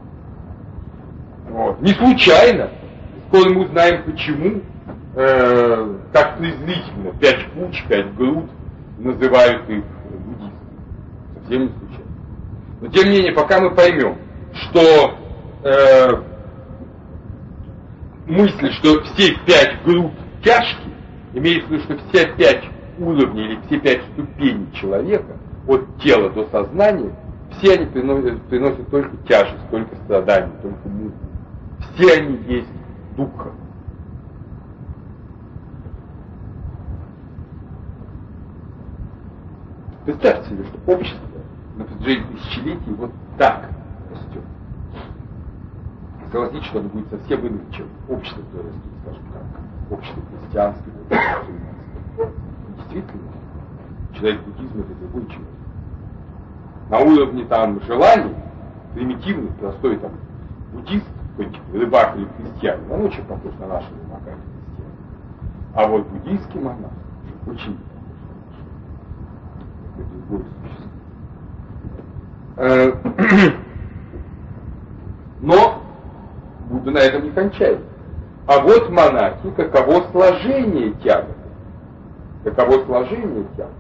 Вот. Не случайно, скоро мы узнаем почему, э, так презрительно пять куч, пять груд называют их буддисты. Совсем не случайно. Но тем не менее, пока мы поймем, что э, мысль, что все пять груд тяжкие, имеется в виду, что все пять уровней или все пять ступеней человека, от тела до сознания, все они приносят, приносят только тяжесть, только страдания, только муку. Все они есть духа. Представьте себе, что общество на протяжении тысячелетий вот так растет. Согласитесь, что оно будет совсем иным, чем общество, которое растет, скажем так, общество христианское, мусульманское. Действительно, человек буддизма — это другой человек. На уровне там желаний, примитивный, простой там буддист, какой-нибудь рыбак или крестьянин, он очень похож на нашего рыбака или крестьянина. А вот буддийский монах очень похож на другое существо. Но Будда на этом не кончает. А вот монахи, каково сложение тяга? Каково сложение тяга?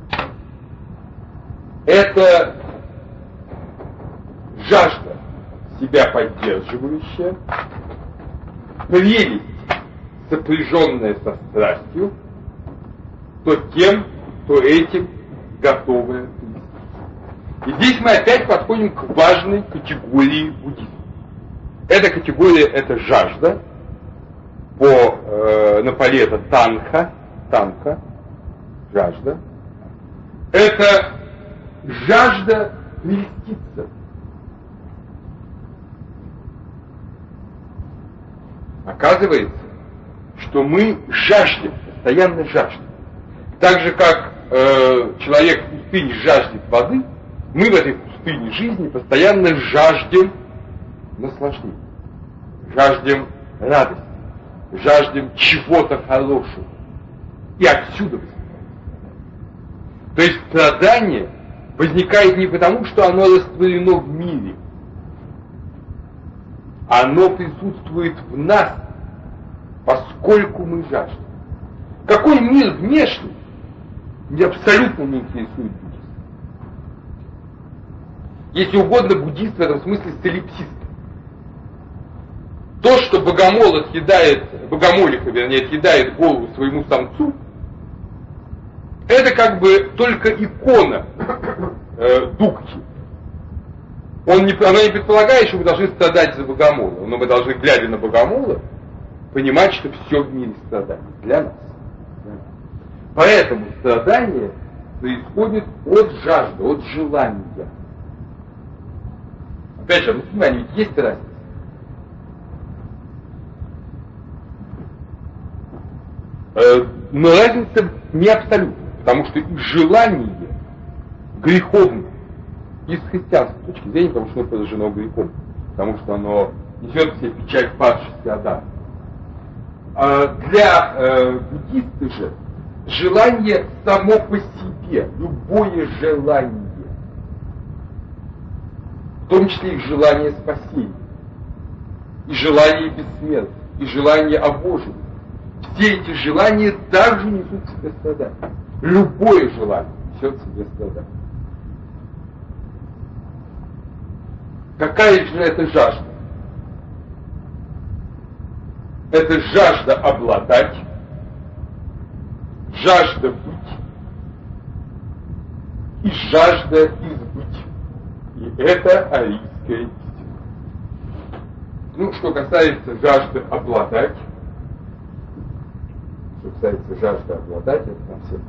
Это жажда себя поддерживающая, прелесть, сопряженная со страстью, то тем, то этим готовая привести. И здесь мы опять подходим к важной категории буддизма. Эта категория — это жажда, по, э, на поле это танха, танха, жажда. Это жажда прельститься. Оказывается, что мы жаждем, постоянно жаждем. Так же, как э, человек в пустыне жаждет воды, мы в этой пустыне жизни постоянно жаждем наслаждения, жаждем радости, жаждем чего-то хорошего. И отсюда возникает. То есть страдание возникает не потому, что оно растворено в мире. Оно присутствует в нас, поскольку мы жаждем. Какой мир внешний, меня абсолютно не интересует буддизм. Если угодно, буддист в этом смысле солипсист. То, что богомол отъедает, богомолиха, вернее, отъедает голову своему самцу, это как бы только икона э, дукхи. Он не, она не предполагает, что мы должны страдать за богомола, но мы должны, глядя на богомола, понимать, что все в мире страдает для нас. Поэтому страдание происходит от жажды, от желания. Опять же, обратите внимание, ведь есть разница. Но разница не абсолютная, потому что и желание греховное, и с христианской точки зрения, потому что оно поражено грехом, потому что оно несет в себе печать падшести Адама. А для э, буддиста же желание само по себе, любое желание, в том числе и желание спасения, и желание бессмертия, и желание обожения, все эти желания также несут в себе страдания. Любое желание несет в себе страдания. Какая же это жажда? Это жажда обладать, жажда быть и жажда избыть. И это арийская истина. Ну, что касается жажды обладать, что касается жажды обладать, это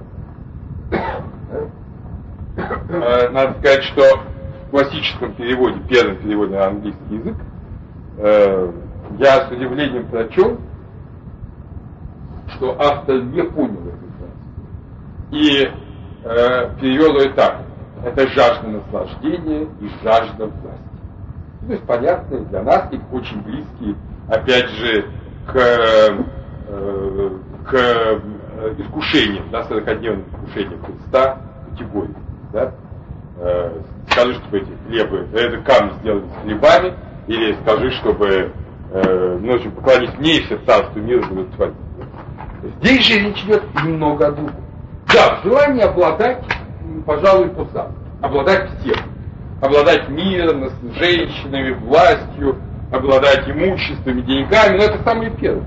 нам всем. Надо сказать, что в классическом переводе, первом переводе на английский язык, я с удивлением прочел, что автор не понял эту фразу. И э, перевел ее так. Это жажда наслаждения и жажда власти. То есть понятные для нас и очень близкие, опять же, к, э, к искушениям, да, сорокадневным искушениям Христа категории. Да? Э, скажи, чтобы эти хлебы, это камни сделали с хлебами, или скажи, чтобы э, ночью поклонись мне, и все царства мира будут твои. Здесь же речь идет немного о другом. Да, желание обладать, пожалуй, то самое. Обладать всем. Обладать миром, женщинами, властью, обладать имуществами, деньгами, но это самое первое.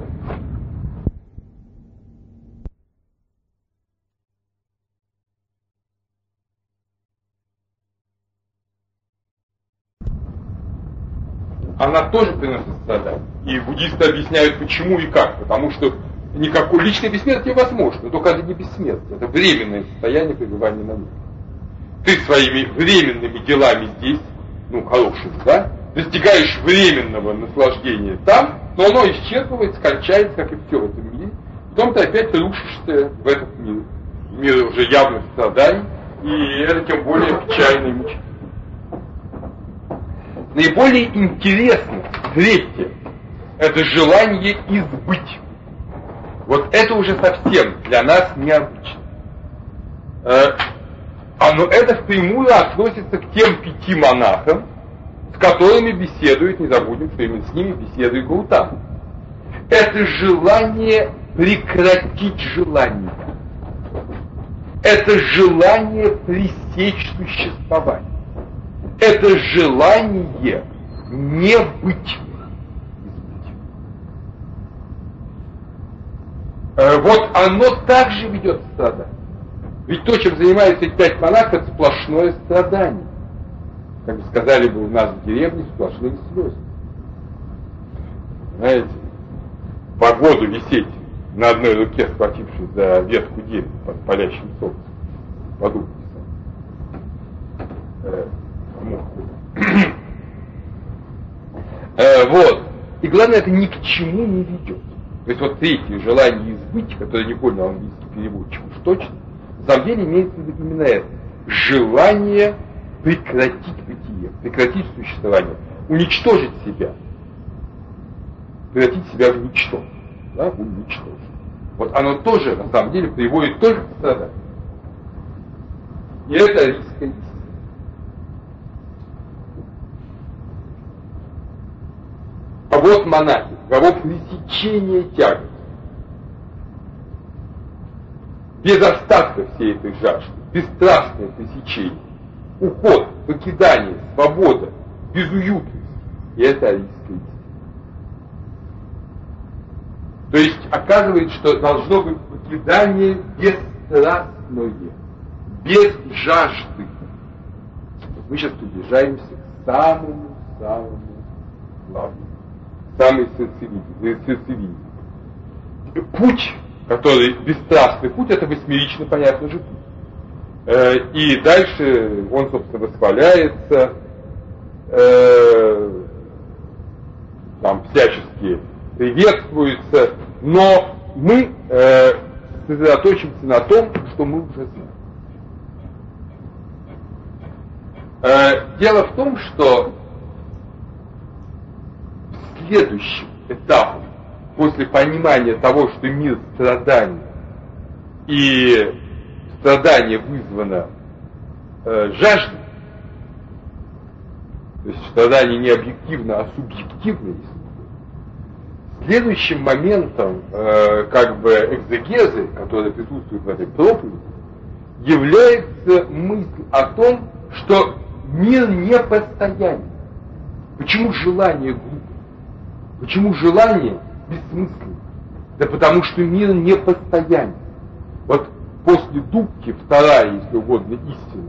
Она тоже приносит страдания. И буддисты объясняют, почему и как. Потому что никакое личное бессмертие возможно, только это не бессмертие, это временное состояние пребывания на мире. Ты своими временными делами здесь, ну, хорошими, да, достигаешь временного наслаждения там, но оно исчерпывается, кончается, как и все в этом мире. Потом ты опять рушишься в этот мир. Мир уже явных страданий, и это тем более печально и мучительно. Наиболее интересно, третье, это желание избыть. Вот это уже совсем для нас необычно. Э, оно, это впрямую относится к тем пяти монахам, с которыми беседует, не забудем, что именно с ними беседует Гаутама. Это желание прекратить желание. Это желание пресечь существование. Это желание не быть. Вот оно также ведет к страданию. Ведь то, чем занимаются эти пять монахов, это сплошное страдание. Как бы сказали бы у нас в деревне, сплошные слезы. Знаете, по году висеть на одной руке, схватившись за ветку дерева под палящим солнцем. Подумайте сами. Э, вот. И главное, это ни к чему не ведет. То есть вот третье желание избыть, которое не понял английский переводчик уж точно, на самом деле имеется в виду именно это. Желание прекратить бытие, прекратить существование, уничтожить себя. Превратить себя в ничто. Да, уничтожить. Вот оно тоже, на самом деле, приводит тоже к страданию. И это риск. А вот монахи, каково пресечение тягот. Без остатка всей этой жажды, бесстрастное пресечение, уход, покидание, свобода, безуютность. И это арийская истина. То есть оказывается, что должно быть покидание бесстрастное, без жажды. Мы сейчас приближаемся к самому-самому главному, самой сердцевине. Путь, который бесстрастный путь, это восьмерично, понятно же, путь. Э, и дальше он, собственно, восхваляется, э, там всячески приветствуется, но мы э, сосредоточимся на том, что мы уже знаем. Э, дело в том, что следующим этапом, после понимания того, что мир страданий, и страдание вызвано э, жаждой, то есть страдание не объективно, а субъективно, следующим моментом э, как бы экзегезы, которая присутствует в этой проповеди, является мысль о том, что мир не постоянен. Почему желание глупо? Почему желание бессмысленно? Да потому что мир не постоянен. Вот после Дубки вторая, если угодно, истина,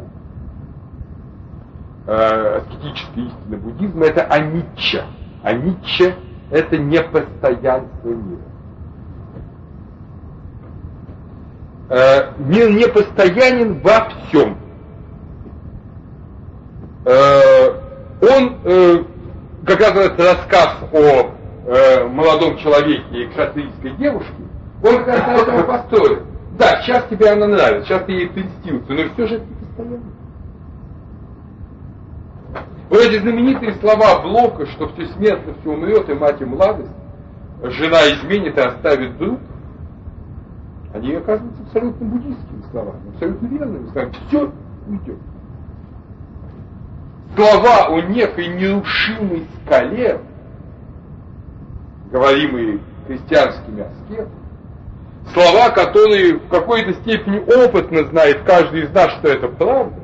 э, аскетическая истина буддизма, это аничча. Аничча — это непостоянство мира. Э, мир непостоянен во всем. Э, он, э, как раз этот рассказ о э, молодом человеке и кшатрийской девушке, он как раз на этом и построен. Да, сейчас тебе она нравится, сейчас ты ей прельстился, но все же это не постоянно. Вот эти знаменитые слова Блока, что все смертно, все умрет, и мать и младость, жена изменит и оставит друг, они оказываются абсолютно буддийскими словами, абсолютно верными словами. Все уйдет. Слова о некой нерушимой скале, говоримые христианскими аскетами, слова, которые в какой-то степени опытно знает каждый из нас, что это правда,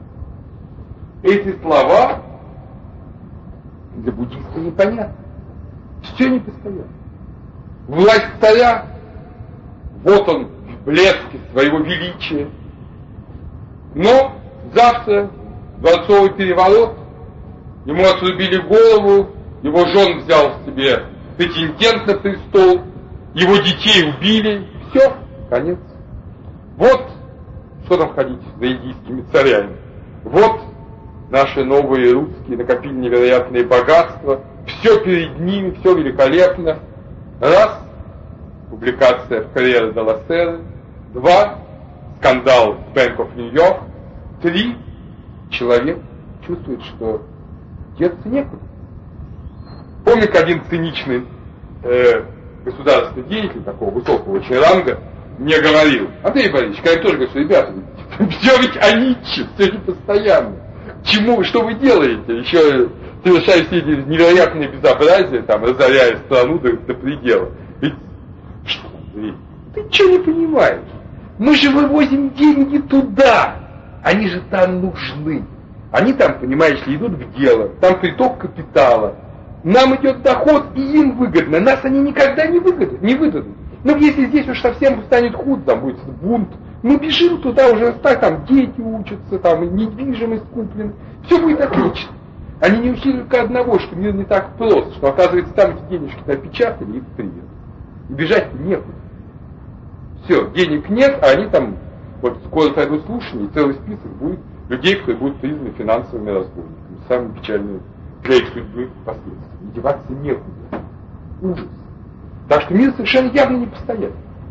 эти слова для буддиста непонятны. Все непостоянно. Власть царя, вот он в блеске своего величия. Но завтра дворцовый переворот, ему отрубили голову, его жен взял себе претендент на престол, его детей убили, все, конец. Вот, что там ходить за индийскими царями. Вот наши новые русские накопили невероятные богатства, все перед ними, все великолепно. Раз, публикация в Corriere della Sera. Два, скандал в Bank of New York. Три, человек чувствует, что деться некуда. Помню, как один циничный э, государственный деятель такого высокого очень ранга мне говорил: Андрей Борисович, когда я тоже говорю, что ребята, все ведь аничи, все не постоянно. Чему, что вы делаете? Еще совершая все эти невероятные безобразия, там, разоряя страну до, до предела. Ведь, что, Андрей, ты ничего не понимаешь. Мы же вывозим деньги туда. Они же там нужны. Они там, понимаешь ли, идут в дело, там приток капитала. Нам идет доход, и им выгодно. Нас они никогда не выгодят, не выдадут. Ну, если здесь уж совсем станет худо, там будет бунт, мы бежим туда, уже так, там дети учатся, там недвижимость куплена, все будет отлично. Они не учили только одного, что мир не так прост, что, оказывается, там эти денежки напечатали и привет. И бежать-то некуда. Все, денег нет, а они там, вот скоро пройдут слушания, и целый список будет людей, которые будут признаны финансовыми разбойниками. Самые печальные для их судьбы последствия. И деваться некуда. Ужас. Так что мир совершенно явно не постоянен.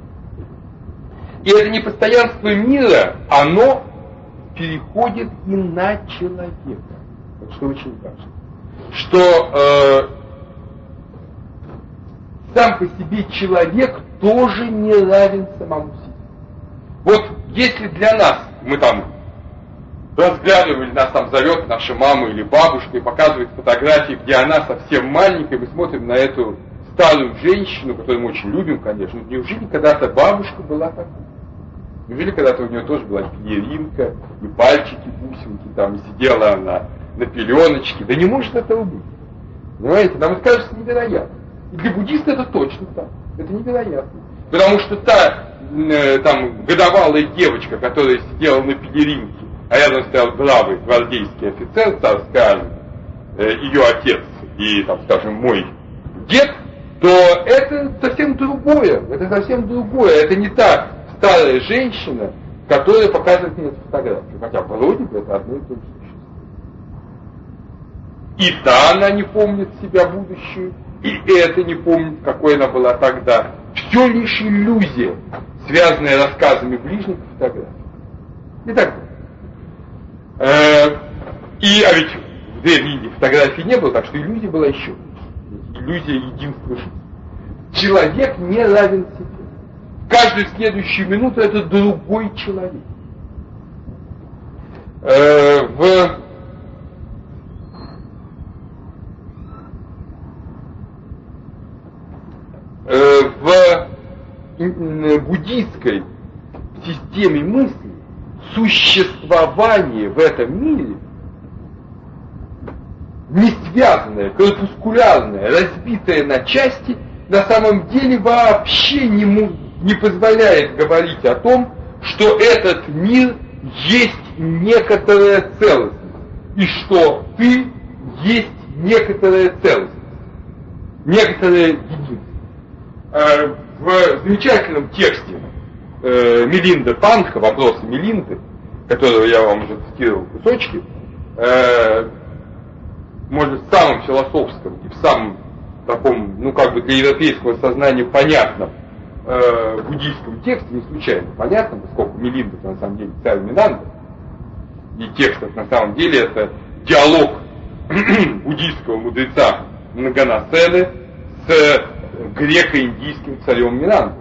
И это непостоянство мира, оно переходит и на человека. Вот что очень важно. Что э, сам по себе человек тоже не равен самому себе. Вот если для нас, мы там разглядывали, нас там зовет наша мама или бабушка и показывает фотографии, где она совсем маленькая, мы смотрим на эту старую женщину, которую мы очень любим, конечно. Неужели когда-то бабушка была такой? Неужели когда-то у нее тоже была пелеринка, и пальчики, бусинки, там, и сидела она на пеленочке? Да не может этого быть. Понимаете, нам это кажется невероятно. И для буддиста это точно так. Это невероятно. Потому что та э, там годовалая девочка, которая сидела на пелеринке, а рядом стоял бравый гвардейский офицер царской армии, э, ее отец и, там, скажем, мой дед, то это совсем другое. Это совсем другое. Это не та старая женщина, которая показывает мне эту фотографию. Хотя вроде бы это одно и то же существо. И та она не помнит себя будущую, и это не помнит, какой она была тогда. Все лишь иллюзия, связанная рассказами ближних фотографий. И так далее. Э, и, а ведь в древней Индии фотографий не было, так что иллюзия была еще. Иллюзия единства жизни. Человек не равен себе. Каждую следующую минуту это другой человек. Э, в э, в буддийской системе мысли существование в этом мире не связанное, корпускулярное, разбитое на части, на самом деле вообще не, не позволяет говорить о том, что этот мир есть некоторая целостность, и что ты есть некоторая целостность, некоторое единство. В замечательном тексте Милинда Панха, «Вопросы Милинды», которого я вам уже цитировал кусочки, может, в самом философском и в самом таком, ну, как бы для европейского сознания понятном э, буддийском тексте, не случайно понятном, поскольку Милинда на самом деле царь Минанда, и текст это, на самом деле это диалог буддийского мудреца Нганасены с греко-индийским царем Минандой.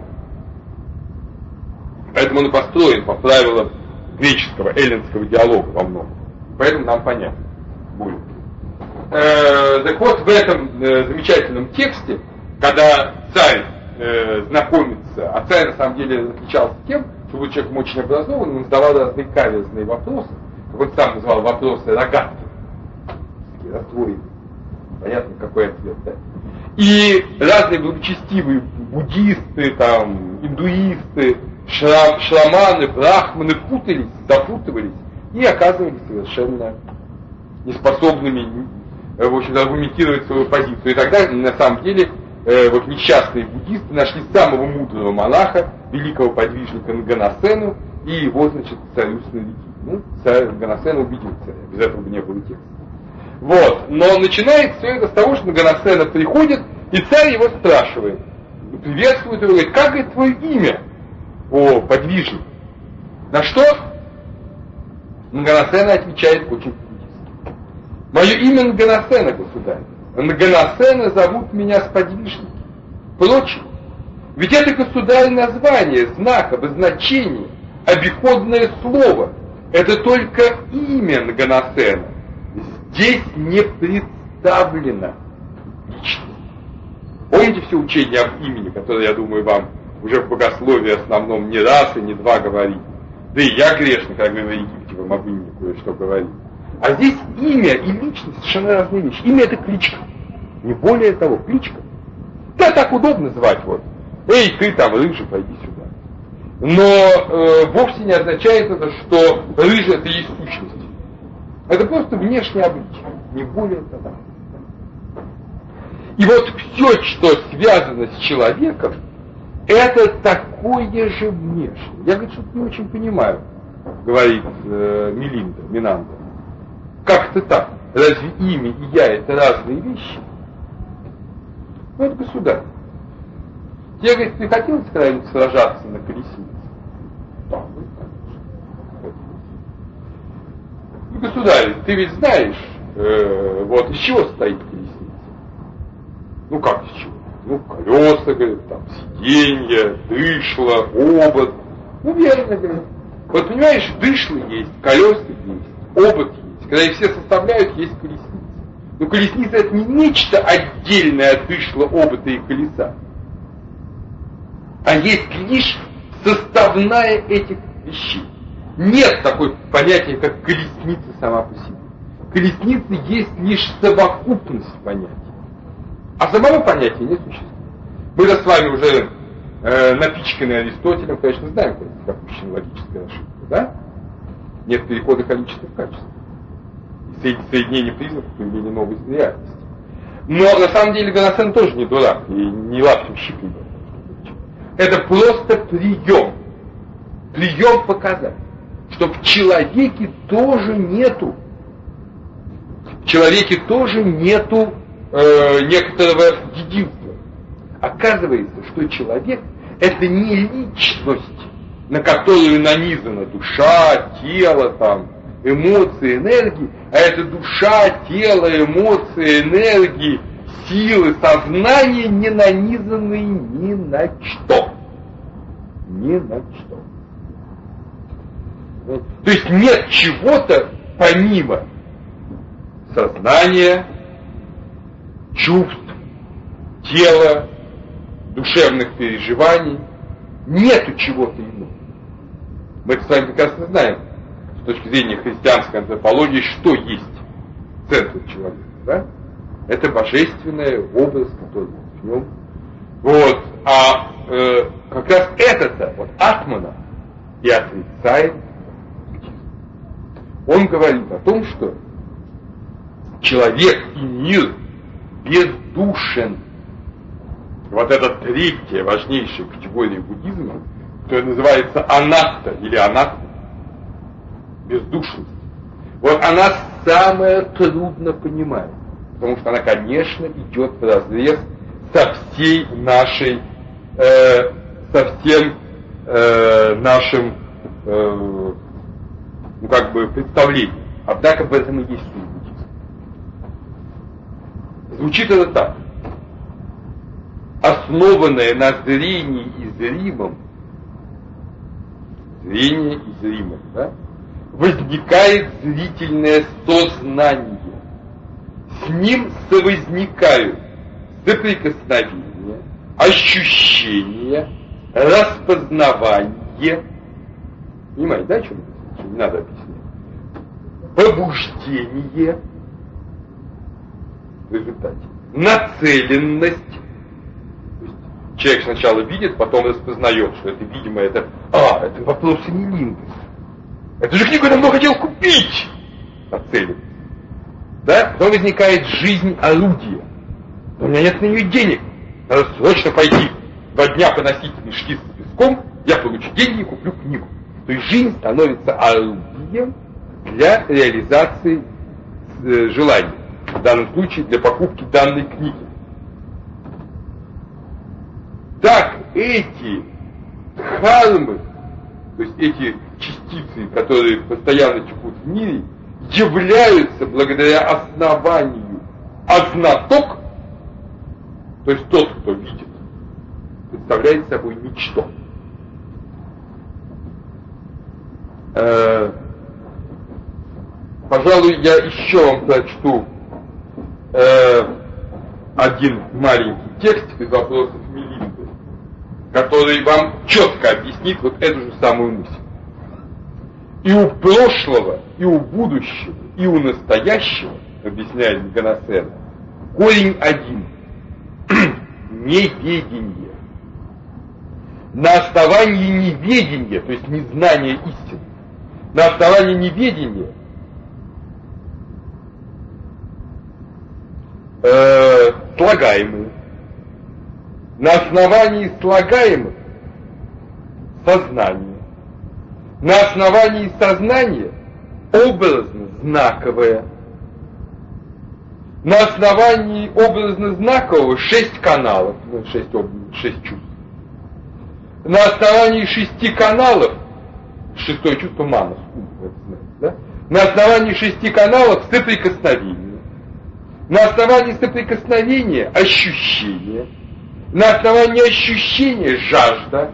Поэтому он и построен по правилам греческого, эллинского диалога во многом. Поэтому нам понятно будет. Э, так вот, в этом э, замечательном тексте, когда царь э, знакомится, а царь на самом деле отличался тем, что был человеком очень образованным, он задавал разные каверзные вопросы, как он сам называл вопросы рогатки, раздвоенные. Понятно, какой ответ, да? И разные благочестивые буддисты, там, индуисты, шрам, шраманы, брахманы путались, запутывались и оказывались совершенно неспособными, в общем, аргументировать свою позицию. И тогда, на самом деле, э, вот несчастные буддисты нашли самого мудрого монаха, великого подвижника Нганасену, и его, значит, царю снарядили. Ну, царь Нганасена убедил царя, без этого бы не было текста. Вот, но начинается все это с того, что Нганасена приходит, и царь его спрашивает, приветствует его, говорит, как говорит твое имя, о подвижник? На что Нганасена отвечает очень буддистски. Мое имя Нганасена, государь. Нганасена зовут меня сподвижники. Впрочем, ведь это, государь, название, знак, обозначение, обиходное слово. Это только имя Нганасена. Здесь не представлено личность. Помните все учения об имени, которые, я думаю, вам уже в богословии основном не раз и не два говорили. Да и я грешно, когда говорю о Египте, вам об имени кое-что говорил. А здесь имя и личность совершенно разные вещи. Имя — это кличка. Не более того, кличка. Да, так удобно звать вот. Эй, ты там, рыжий, пойди сюда. Но э, вовсе не означает это, что рыжий — это есть сущность. Это просто внешнее обличие, не более того. И вот все, что связано с человеком, это такое же внешнее. Я, говорит, что-то не очень понимаю, говорит э, Мелинда, Минанда. Как-то так. Разве имя и я — это разные вещи? Ну, это государь. Тебе, говорит, ты хотел когда-нибудь сражаться на колеснице? Да, ну, конечно. Ну, государь, ты ведь знаешь, э, вот из чего стоит колесница? Ну, как из чего? Ну, колеса, говорит, там, сиденья, дышло, обод. Ну, верно, говорит. Вот, понимаешь, дышло есть, колеса есть, обод есть. Когда их все составляют, есть колесница. Но колесница — это не нечто отдельное от дышла, обота и колеса, а есть лишь составная этих вещей. Нет такой понятия, как колесница сама по себе. Колесница есть лишь совокупность понятий. А самого понятия не существует. Мы-то с вами уже э, напичканы Аристотелем, конечно, знаем, как допущена логическая ошибка, да? Нет перехода количества в качество. И соединение признаков, появление новой реальности. Но на самом деле Гоносен тоже не дурак и не лаптем щепи. Это просто прием. Прием показать, что в человеке тоже нету, в человеке тоже нету э, некоторого единства. Оказывается, что человек — это не личность, на которую нанизана душа, тело, там, эмоции, энергии, а это душа, тело, эмоции, энергии, силы, сознание, не нанизанные ни на что. Ни на что. То есть нет чего-то помимо сознания, чувств, тела, душевных переживаний. Нету чего-то иного. Мы это с вами прекрасно знаем, с точки зрения христианской антропологии, что есть центр человека. Да? Это божественный образ, который в нем. Вот. А э, как раз это-то, вот атмана, и отрицает. Он говорит о том, что человек и мир бездушен. Вот это третья важнейшая категория буддизма, которая называется анатта или анатма, бездушность. Вот она самая трудно понимает, потому что она, конечно, идет вразрез со всей нашей, э, со всем э, нашим, э, ну как бы представлением. Однако в этом и есть суть буддизма. Звучит это так: основанное на зрении и зримом, зрение и зримом, да, возникает зрительное сознание. С ним совозникают соприкосновение, ощущение, распознавание. Понимаете, да, о чем это? Не надо объяснять. Побуждение в результате. Нацеленность. Человек сначала видит, потом распознает, что это, видимо, это... А, это вопросы не Лингус. Эту же книгу я давно хотел купить! Нацеленность. Да? Потом возникает жизнь орудия. Но у меня нет на нее денег. Надо срочно пойти. Два дня поносить мешки с песком, я получу деньги и куплю книгу. То есть жизнь становится орудием для реализации э, желаний. В данном случае для покупки данной книги. Так эти дхармы, то есть эти частицы, которые постоянно текут в мире, являются благодаря основанию азнаток, то есть тот, кто видит, представляет собой ничто. Э, пожалуй, я еще вам прочту э, один маленький текст из вопросов Мелинды, который вам четко объяснит вот эту же самую мысль. И у прошлого, и у будущего, и у настоящего, объясняет Ганасена, корень один – неведение. На основании неведения, то есть незнания истины, на основании неведения э, слагаемые. На основании слагаемых сознание. На основании сознания образно-знаковое. На основании образно-знакового шесть каналов, ну, шесть, шесть чувств. На основании шести каналов, шестое чувство манас, да? На основании шести каналов соприкосновение. На основании соприкосновения ощущение. На основании ощущения жажда.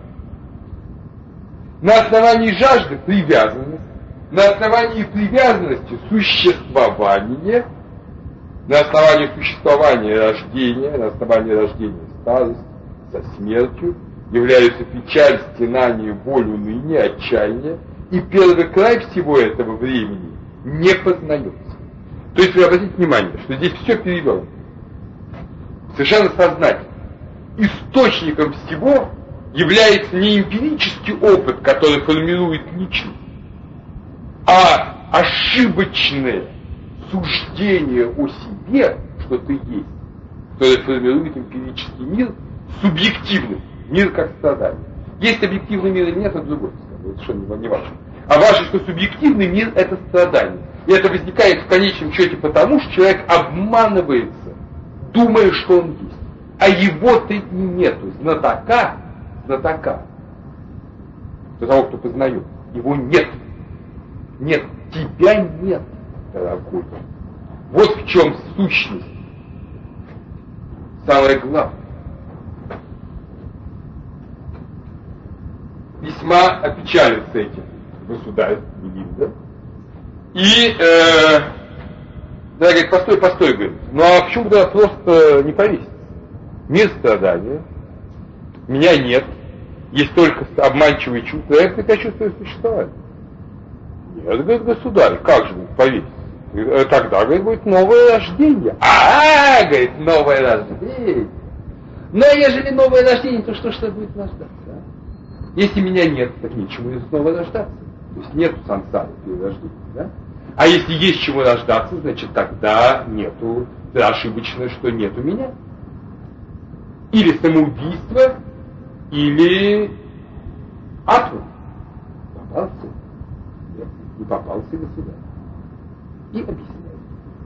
На основании жажды привязанность. На основании привязанности существование. На основании существования рождения. На основании рождения старость со смертью. Являются печаль, стенание, боль, уныние, отчаяние. И первый край всего этого времени не познается. То есть вы обратите внимание, что здесь все перевернуто. Совершенно сознательно. Источником всего является не эмпирический опыт, который формирует личность, а ошибочное суждение о себе, что ты есть, которое формирует эмпирический мир, субъективный мир как страдание. Есть объективный мир или нет, это другое, это совершенно не важно. А важно, что субъективный мир – это страдание. И это возникает в конечном счете потому, что человек обманывается, думая, что он есть. А его-то и нету. Знатока, знатока, для того, кто познает, его нет. Нет, тебя нет, дорогой. Вот в чем сущность. Самое главное. Весьма опечалится этим государь Мелинда. И, э, да, говорит, постой, постой, говорит, ну а почему тогда просто не повесить? Мир страдания, меня нет, есть только обманчивые чувства, я только чувствую существование. Нет, говорит, государь, как же повесить? Тогда, говорит, будет новое рождение. А, говорит, новое рождение. Но ежели новое рождение, то что ж это будет рождаться? А? Если меня нет, так нечему снова рождаться. То есть нету сансары перерождения, да? А если есть чему рождаться, значит тогда нету, да, ошибочно, что нету меня. Или самоубийство, или атом. Попался? Нет, не попался государь. И объяснил.